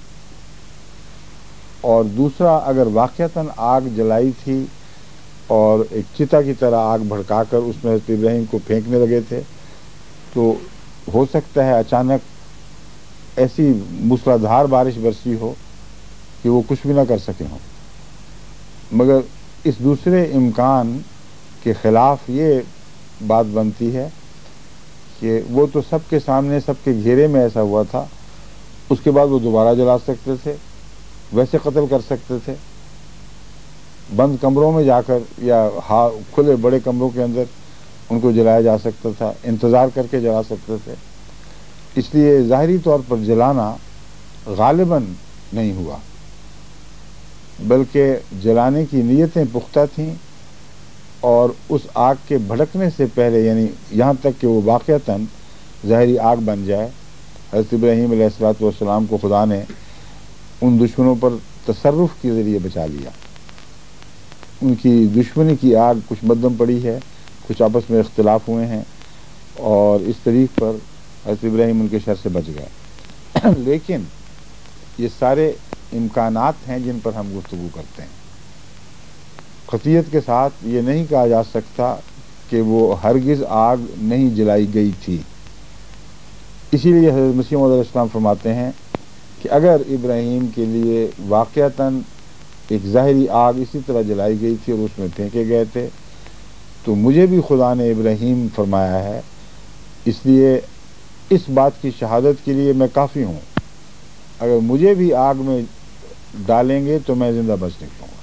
اور دوسرا، اگر واقعتاً آگ جلائی تھی اور ایک چتا کی طرح آگ بھڑکا کر اس میں حضرت ابراہیم کو پھینکنے لگے تھے، تو ہو سکتا ہے اچانک ایسی موسلادھار بارش برسی ہو کہ وہ کچھ بھی نہ کر سکے ہوں۔ مگر اس دوسرے امکان کے خلاف یہ بات بنتی ہے کہ وہ تو سب کے سامنے سب کے گھیرے میں ایسا ہوا تھا، اس کے بعد وہ دوبارہ جلا سکتے تھے، ویسے قتل کر سکتے تھے، بند کمروں میں جا کر یا کھلے بڑے کمروں کے اندر ان کو جلایا جا سکتا تھا، انتظار کر کے جلا سکتے تھے۔ اس لیے ظاہری طور پر جلانا غالباً نہیں ہوا، بلکہ جلانے کی نیتیں پختہ تھیں، اور اس آگ کے بھڑکنے سے پہلے، یعنی یہاں تک کہ وہ واقعتاً ظاہری آگ بن جائے، حضرت ابراہیم علیہ الصلوۃ والسلام کو خدا نے ان دشمنوں پر تصرف کے ذریعے بچا لیا۔ ان کی دشمنی کی آگ کچھ مدھم پڑی ہے، کچھ آپس میں اختلاف ہوئے ہیں، اور اس طریق پر حضرت ابراہیم ان کے شر سے بچ گئے۔ لیکن یہ سارے امکانات ہیں جن پر ہم گفتگو کرتے ہیں۔ قطعیت کے ساتھ یہ نہیں کہا جا سکتا کہ وہ ہرگز آگ نہیں جلائی گئی تھی۔ اسی لیے حضرت مسیح موعود علیہ السلام فرماتے ہیں کہ اگر ابراہیم کے لیے واقعتاً ایک ظاہری آگ اسی طرح جلائی گئی تھی اور اس میں پھینکے گئے تھے، تو مجھے بھی خدا نے ابراہیم فرمایا ہے، اس لیے اس بات کی شہادت کے لیے میں کافی ہوں، اگر مجھے بھی آگ میں ڈالیں گے تو میں زندہ بچ نکلوں گا۔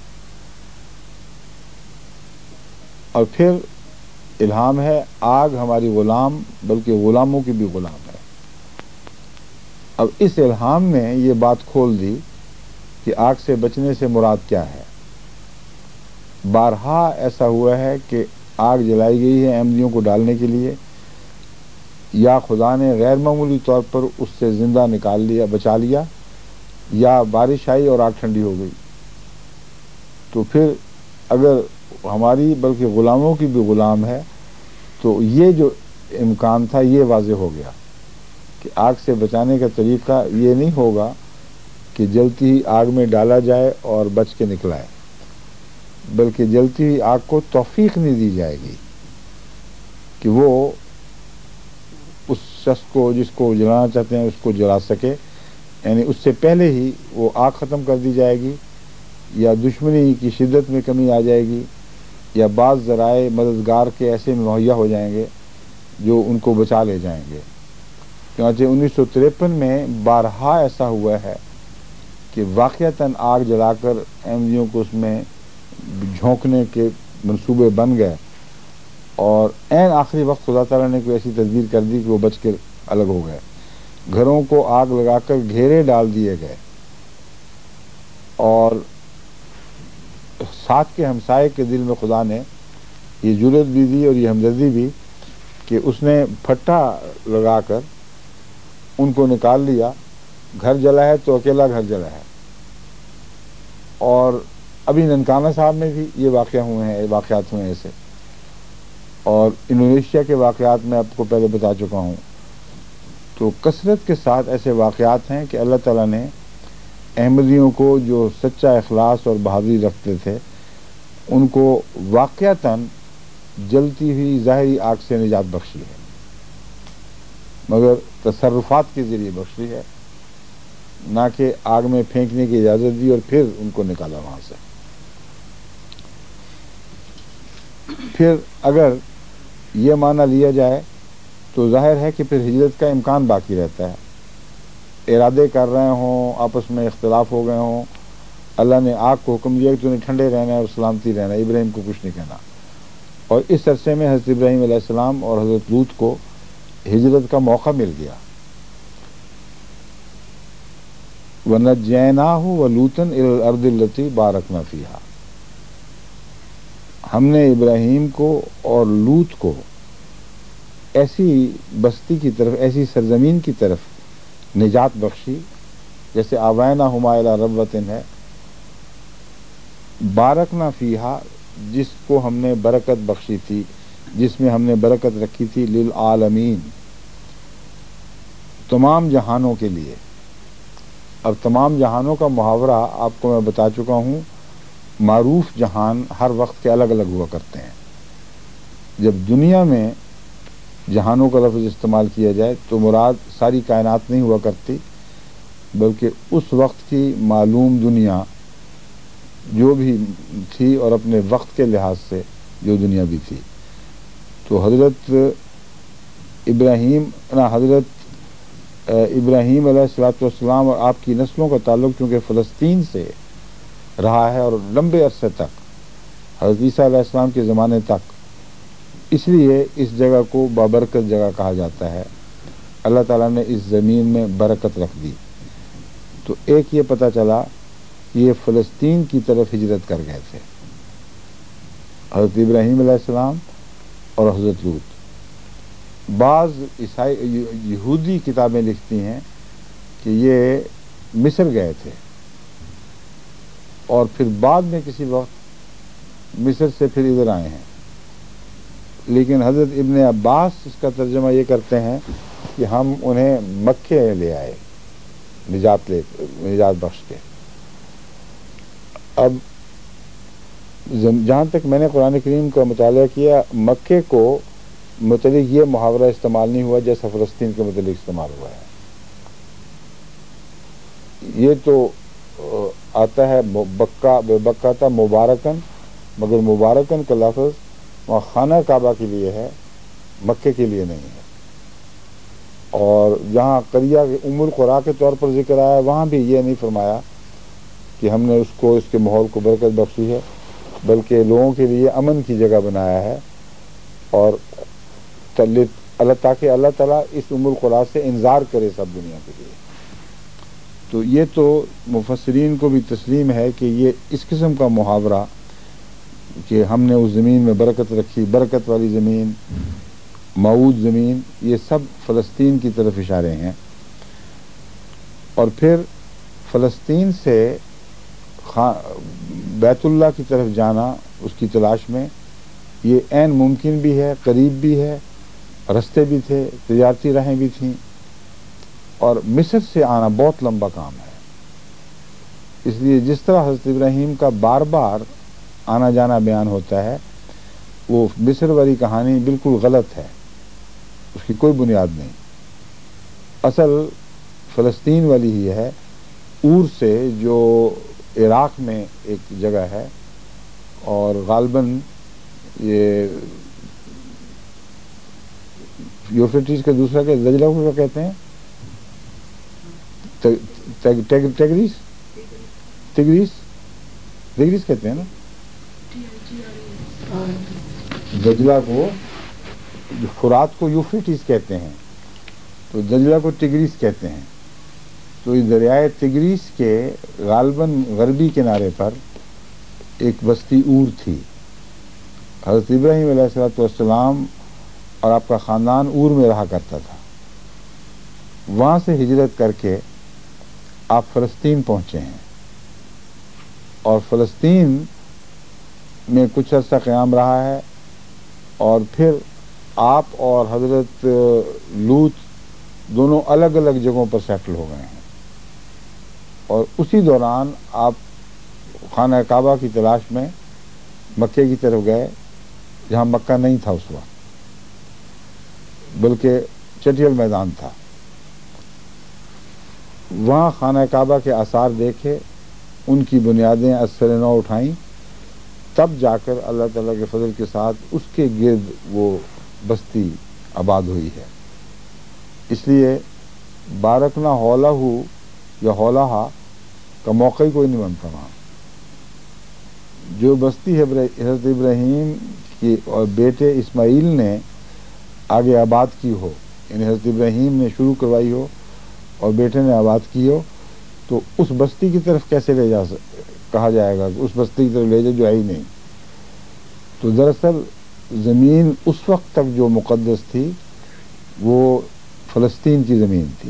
اور پھر الہام ہے، آگ ہماری غلام بلکہ غلاموں کی بھی غلام ہے۔ اب اس الہام نے یہ بات کھول دی کہ آگ سے بچنے سے مراد کیا ہے۔ بارہا ایسا ہوا ہے کہ آگ جلائی گئی ہے احمدیوں کو ڈالنے کے لیے، یا خدا نے غیر معمولی طور پر اس سے زندہ نکال لیا، بچا لیا، یا بارش آئی اور آگ ٹھنڈی ہو گئی۔ تو پھر اگر ہماری بلکہ غلاموں کی بھی غلام ہے تو یہ جو امکان تھا یہ واضح ہو گیا کہ آگ سے بچانے کا طریقہ یہ نہیں ہوگا کہ جلتی ہی آگ میں ڈالا جائے اور بچ کے نکلائے، بلکہ جلتی ہوئی آگ کو توفیق نہیں دی جائے گی کہ وہ اس شخص کو جس کو جلانا چاہتے ہیں اس کو جلا سکے، یعنی اس سے پہلے ہی وہ آگ ختم کر دی جائے گی، یا دشمنی کی شدت میں کمی آ جائے گی، یا بعض ذرائع مددگار کے ایسے مہیا ہو جائیں گے جو ان کو بچا لے جائیں گے۔ چنانچہ انیس سو تریپن میں بارہا ایسا ہوا ہے کہ واقعتاً آگ جلا کر احمدیوں کو اس میں جھونکنے کے منصوبے بن گئے، اور عین آخری وقت خدا تعالیٰ نے کوئی ایسی تدبیر کر دی کہ وہ بچ کے الگ ہو گئے۔ گھروں کو آگ لگا کر گھیرے ڈال دیے گئے، اور ساتھ کے ہمسائے کے دل میں خدا نے یہ جرت بھی دی اور یہ ہمدردی بھی کہ اس نے پھٹا لگا کر ان کو نکال لیا۔ گھر جلا ہے تو اکیلا گھر جلا ہے۔ اور ابھی ننکانہ صاحب میں بھی یہ واقعہ ہوئے ہیں، واقعات ہوئے ہیں ایسے، اور انڈونیشیا کے واقعات میں آپ کو پہلے بتا چکا ہوں۔ تو کثرت کے ساتھ ایسے واقعات ہیں کہ اللہ تعالیٰ نے احمدیوں کو جو سچا اخلاص اور بہادری رکھتے تھے ان کو واقعتاً جلتی ہوئی ظاہری آگ سے نجات بخشی ہے، مگر تصرفات کے ذریعے بخشی ہے، نہ کہ آگ میں پھینکنے کی اجازت دی اور پھر ان کو نکالا وہاں سے۔ پھر اگر یہ معنی لیا جائے تو ظاہر ہے کہ پھر ہجرت کا امکان باقی رہتا ہے۔ ارادے کر رہے ہوں، آپس میں اختلاف ہو گئے ہوں، اللہ نے آگ کو حکم دیا کہ تو نے ٹھنڈے رہنا ہے اور سلامتی رہنا ہے، ابراہیم کو کچھ نہیں کہنا، اور اس عرصے میں حضرت ابراہیم علیہ السلام اور حضرت لوط کو ہجرت کا موقع مل گیا۔ وَنَجَّيْنَاهُ وَلُوطًا إِلَى الْأَرْضِ الَّتِي بَارَكْنَا فِيهَا، ہم نے ابراہیم کو اور لوط کو ایسی بستی کی طرف، ایسی سرزمین کی طرف نجات بخشی جیسے آویناہما الی ربوۃ ہے، بارکنا فیہا، جس کو ہم نے برکت بخشی تھی، جس میں ہم نے برکت رکھی تھی، للعالمین، تمام جہانوں کے لیے۔ اب تمام جہانوں کا محاورہ آپ کو میں بتا چکا ہوں، معروف جہان ہر وقت کے الگ الگ ہوا کرتے ہیں۔ جب دنیا میں جہانوں کا لفظ استعمال کیا جائے تو مراد ساری کائنات نہیں ہوا کرتی، بلکہ اس وقت کی معلوم دنیا جو بھی تھی اور اپنے وقت کے لحاظ سے جو دنیا بھی تھی۔ تو حضرت ابراہیم نہ حضرت ابراہیم علیہ الصلوۃ والسلام اور آپ کی نسلوں کا تعلق چونکہ فلسطین سے رہا ہے اور لمبے عرصے تک، حضرت عیسیٰ علیہ السلام کے زمانے تک، اس لیے اس جگہ کو بابرکت جگہ کہا جاتا ہے۔ اللہ تعالیٰ نے اس زمین میں برکت رکھ دی۔ تو ایک یہ پتہ چلا کہ یہ فلسطین کی طرف ہجرت کر گئے تھے حضرت ابراہیم علیہ السلام اور حضرت لوط۔ بعض عیسائی یہودی کتابیں لکھتی ہیں کہ یہ مصر گئے تھے اور پھر بعد میں کسی وقت مصر سے پھر ادھر آئے ہیں، لیکن حضرت ابن عباس اس کا ترجمہ یہ کرتے ہیں کہ ہم انہیں مکے لے آئے نجات لے نجات بخش کے۔ اب جہاں تک میں نے قرآن کریم کا مطالعہ کیا، مکے کو متعلق یہ محاورہ استعمال نہیں ہوا جیسا فلسطین کے متعلق استعمال ہوا ہے۔ یہ تو آتا ہے بکا بے بکا تھا مبارکن، مگر مبارکن کا لفظ وہاں خانہ کعبہ کے لیے ہے، مکے کے لیے نہیں ہے۔ اور جہاں قریہ ام القریٰ کے طور پر ذکر آیا وہاں بھی یہ نہیں فرمایا کہ ہم نے اس کو اس کے ماحول کو برکت بخشی ہے، بلکہ لوگوں کے لیے امن کی جگہ بنایا ہے، اور اللہ تاکہ اللہ تعالیٰ اس ام القریٰ سے انذار کرے سب دنیا کے لیے۔ تو یہ تو مفسرین کو بھی تسلیم ہے کہ یہ اس قسم کا محاورہ کہ ہم نے اس زمین میں برکت رکھی، برکت والی زمین، موعود زمین، یہ سب فلسطین کی طرف اشارے ہیں۔ اور پھر فلسطین سے بیت اللہ کی طرف جانا اس کی تلاش میں یہ عین ممکن بھی ہے، قریب بھی ہے، رستے بھی تھے، تجارتی راہیں بھی تھیں، اور مصر سے آنا بہت لمبا کام ہے۔ اس لیے جس طرح حضرت ابراہیم کا بار بار آنا جانا بیان ہوتا ہے، وہ مصر والی کہانی بالکل غلط ہے، اس کی کوئی بنیاد نہیں۔ اصل فلسطین والی ہی ہے، اور سے جو عراق میں ایک جگہ ہے، اور غالباً یہ یوفریٹس کا دوسرا کہ دجلہ کو کیا کہتے ہیں، ٹیگریس تگریس تگریس کہتے ہیں نا، دجلہ کو، فرات کو یوفریٹس کہتے ہیں، تو دجلہ کو ٹگریس کہتے ہیں۔ تو اس دریائے تگریس کے غالباً غربی کنارے پر ایک بستی اور تھی۔ حضرت ابراہیم علیہ الصلوۃ والسلام اور آپ کا خاندان اور میں رہا کرتا تھا۔ وہاں سے ہجرت کر کے آپ فلسطین پہنچے ہیں، اور فلسطین میں کچھ عرصہ قیام رہا ہے، اور پھر آپ اور حضرت لوط دونوں الگ الگ جگہوں پر سیٹل ہو گئے ہیں، اور اسی دوران آپ خانہ کعبہ کی تلاش میں مکے کی طرف گئے، جہاں مکہ نہیں تھا اس وقت، بلکہ چٹیل میدان تھا۔ وہاں خانہ کعبہ کے آثار دیکھے، ان کی بنیادیں از سر نو اٹھائیں، تب جا کر اللہ تعالیٰ کے فضل کے ساتھ اس کے گرد وہ بستی آباد ہوئی ہے۔ اس لیے بارکنا ہولہ یا ہولہا کا موقع ہی کوئی نہیں بنتا وہاں۔ جو بستی حضرت ابراہیم کی اور بیٹے اسماعیل نے آگے آباد کی ہو، یعنی حضرت ابراہیم نے شروع کروائی ہو اور بیٹے نے آباد کی ہو، تو اس بستی کی طرف کیسے لے جا کہا جائے گا کہ اس بستی کی طرف لے جا جو ہے ہی نہیں۔ تو دراصل زمین اس وقت تک جو مقدس تھی وہ فلسطین کی زمین تھی،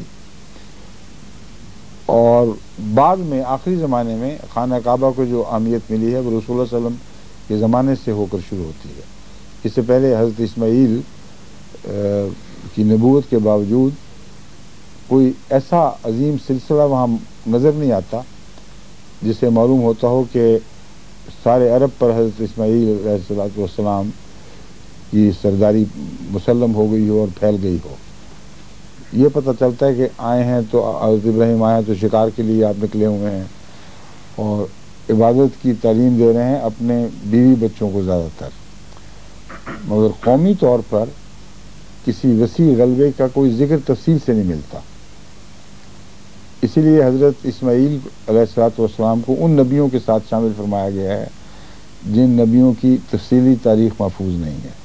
اور بعد میں آخری زمانے میں خانہ کعبہ کو جو اہمیت ملی ہے وہ رسول اللہ صلی اللہ علیہ وسلم کے زمانے سے ہو کر شروع ہوتی ہے۔ اس سے پہلے حضرت اسماعیل کی نبوت کے باوجود کوئی ایسا عظیم سلسلہ وہاں نظر نہیں آتا جس سے معلوم ہوتا ہو کہ سارے عرب پر حضرت اسماعیل علیہ السلام کی سرداری مسلم ہو گئی ہو اور پھیل گئی ہو۔ یہ پتہ چلتا ہے کہ آئے ہیں تو حضرت ابراہیم آئے ہیں تو شکار کے لیے آپ نکلے ہوئے ہیں اور عبادت کی تعلیم دے رہے ہیں اپنے بیوی بچوں کو زیادہ تر، مگر قومی طور پر کسی وسیع غلبے کا کوئی ذکر تفصیل سے نہیں ملتا۔ اسی لیے حضرت اسماعیل علیہ الصلوۃ والسلام کو ان نبیوں کے ساتھ شامل فرمایا گیا ہے جن نبیوں کی تفصیلی تاریخ محفوظ نہیں ہے۔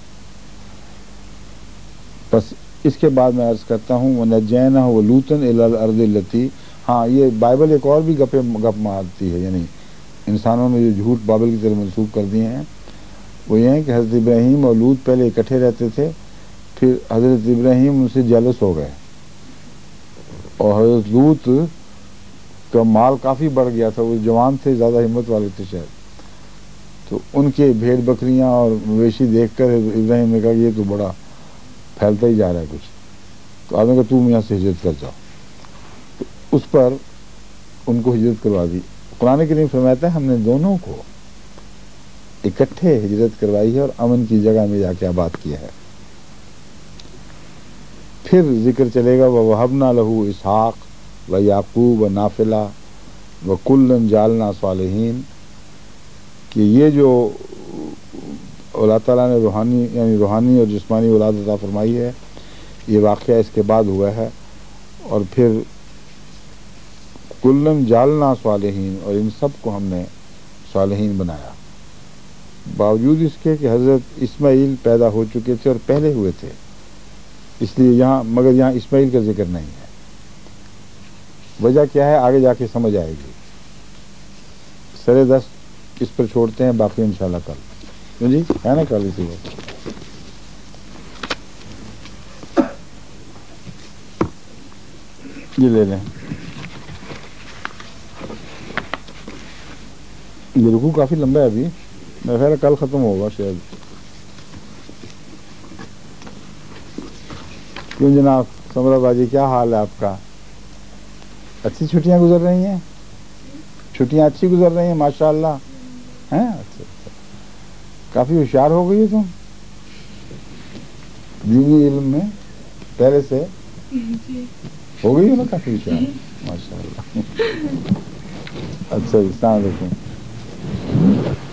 بس اس کے بعد میں عرض کرتا ہوں وَنَجَّيْنَاهُ وَلُوطًا إِلَى الْأَرْضِ الَّتِي، ہاں یہ بائبل ایک اور بھی گپے گپ مارتی ہے، یعنی انسانوں نے جو جھوٹ بابل کی طرف منسوخ کر دیے ہیں وہ یہ ہیں کہ حضرت ابراہیم اور لوط پہلے اکٹھے رہتے تھے، پھر حضرت ابراہیم ان سے جیلس ہو گئے اور حضرت لوط کا مال کافی بڑھ گیا تھا، وہ جوان تھے، زیادہ ہمت والے تھے شاید، تو ان کے بھیڑ بکریاں اور مویشی دیکھ کر ابراہیم نے کہا یہ تو بڑا پھیلتا ہی جا رہا ہے کچھ، تو آپ نے کہا تم یہاں سے ہجرت کر جاؤ، تو اس پر ان کو ہجرت کروا دی۔ قرآن کریم فرماتا ہے ہم نے دونوں کو اکٹھے ہجرت کروائی ہے اور امن کی جگہ میں جا کے آباد کیا ہے۔ پھر ذکر چلے گا وَوَهَبْنَا لَهُ إِسْحَاقَ وَيَعْقُوبَ وَنَافِلًا وَكُلًّا جَعَلْنَا صَالِحِينَ، کہ یہ جو اللہ تعالیٰ نے روحانی یعنی روحانی اور جسمانی اولاد عطا فرمائی ہے یہ واقعہ اس کے بعد ہوا ہے، اور پھر کلن جعلنا صالحین، اور ان سب کو ہم نے صالحین بنایا، باوجود اس کے کہ حضرت اسماعیل پیدا ہو چکے تھے اور پہلے ہوئے تھے، اس لیے یہاں مگر یہاں اسماعیل کا ذکر نہیں ہے۔ وجہ کیا ہے آگے جا کے سمجھ آئے گی. سرے دست اس پر چھوڑتے ہیں, باقی انشاءاللہ کل جی ہے نا, کل اسی وقت. یہ لے لیں. یہ رکوع کافی لمبا ہے ابھی, میرا خیال ہے کل ختم ہوگا شاید. کیوں جناب سمرا باجی, کیا حال ہے آپ کا؟ اچھی چھٹیاں گزر رہی ہیں؟ چھٹیاں اچھی گزر رہی ہیں ماشاء اللہ ہیں؟ اچھا اچھا, کافی ہوشیار ہو گئی ہے تم دینی علم میں, پہلے سے ہو گئی ہو نا کافی ہوشیار ماشاء اللہ. اچھا جی, السلام علیکم.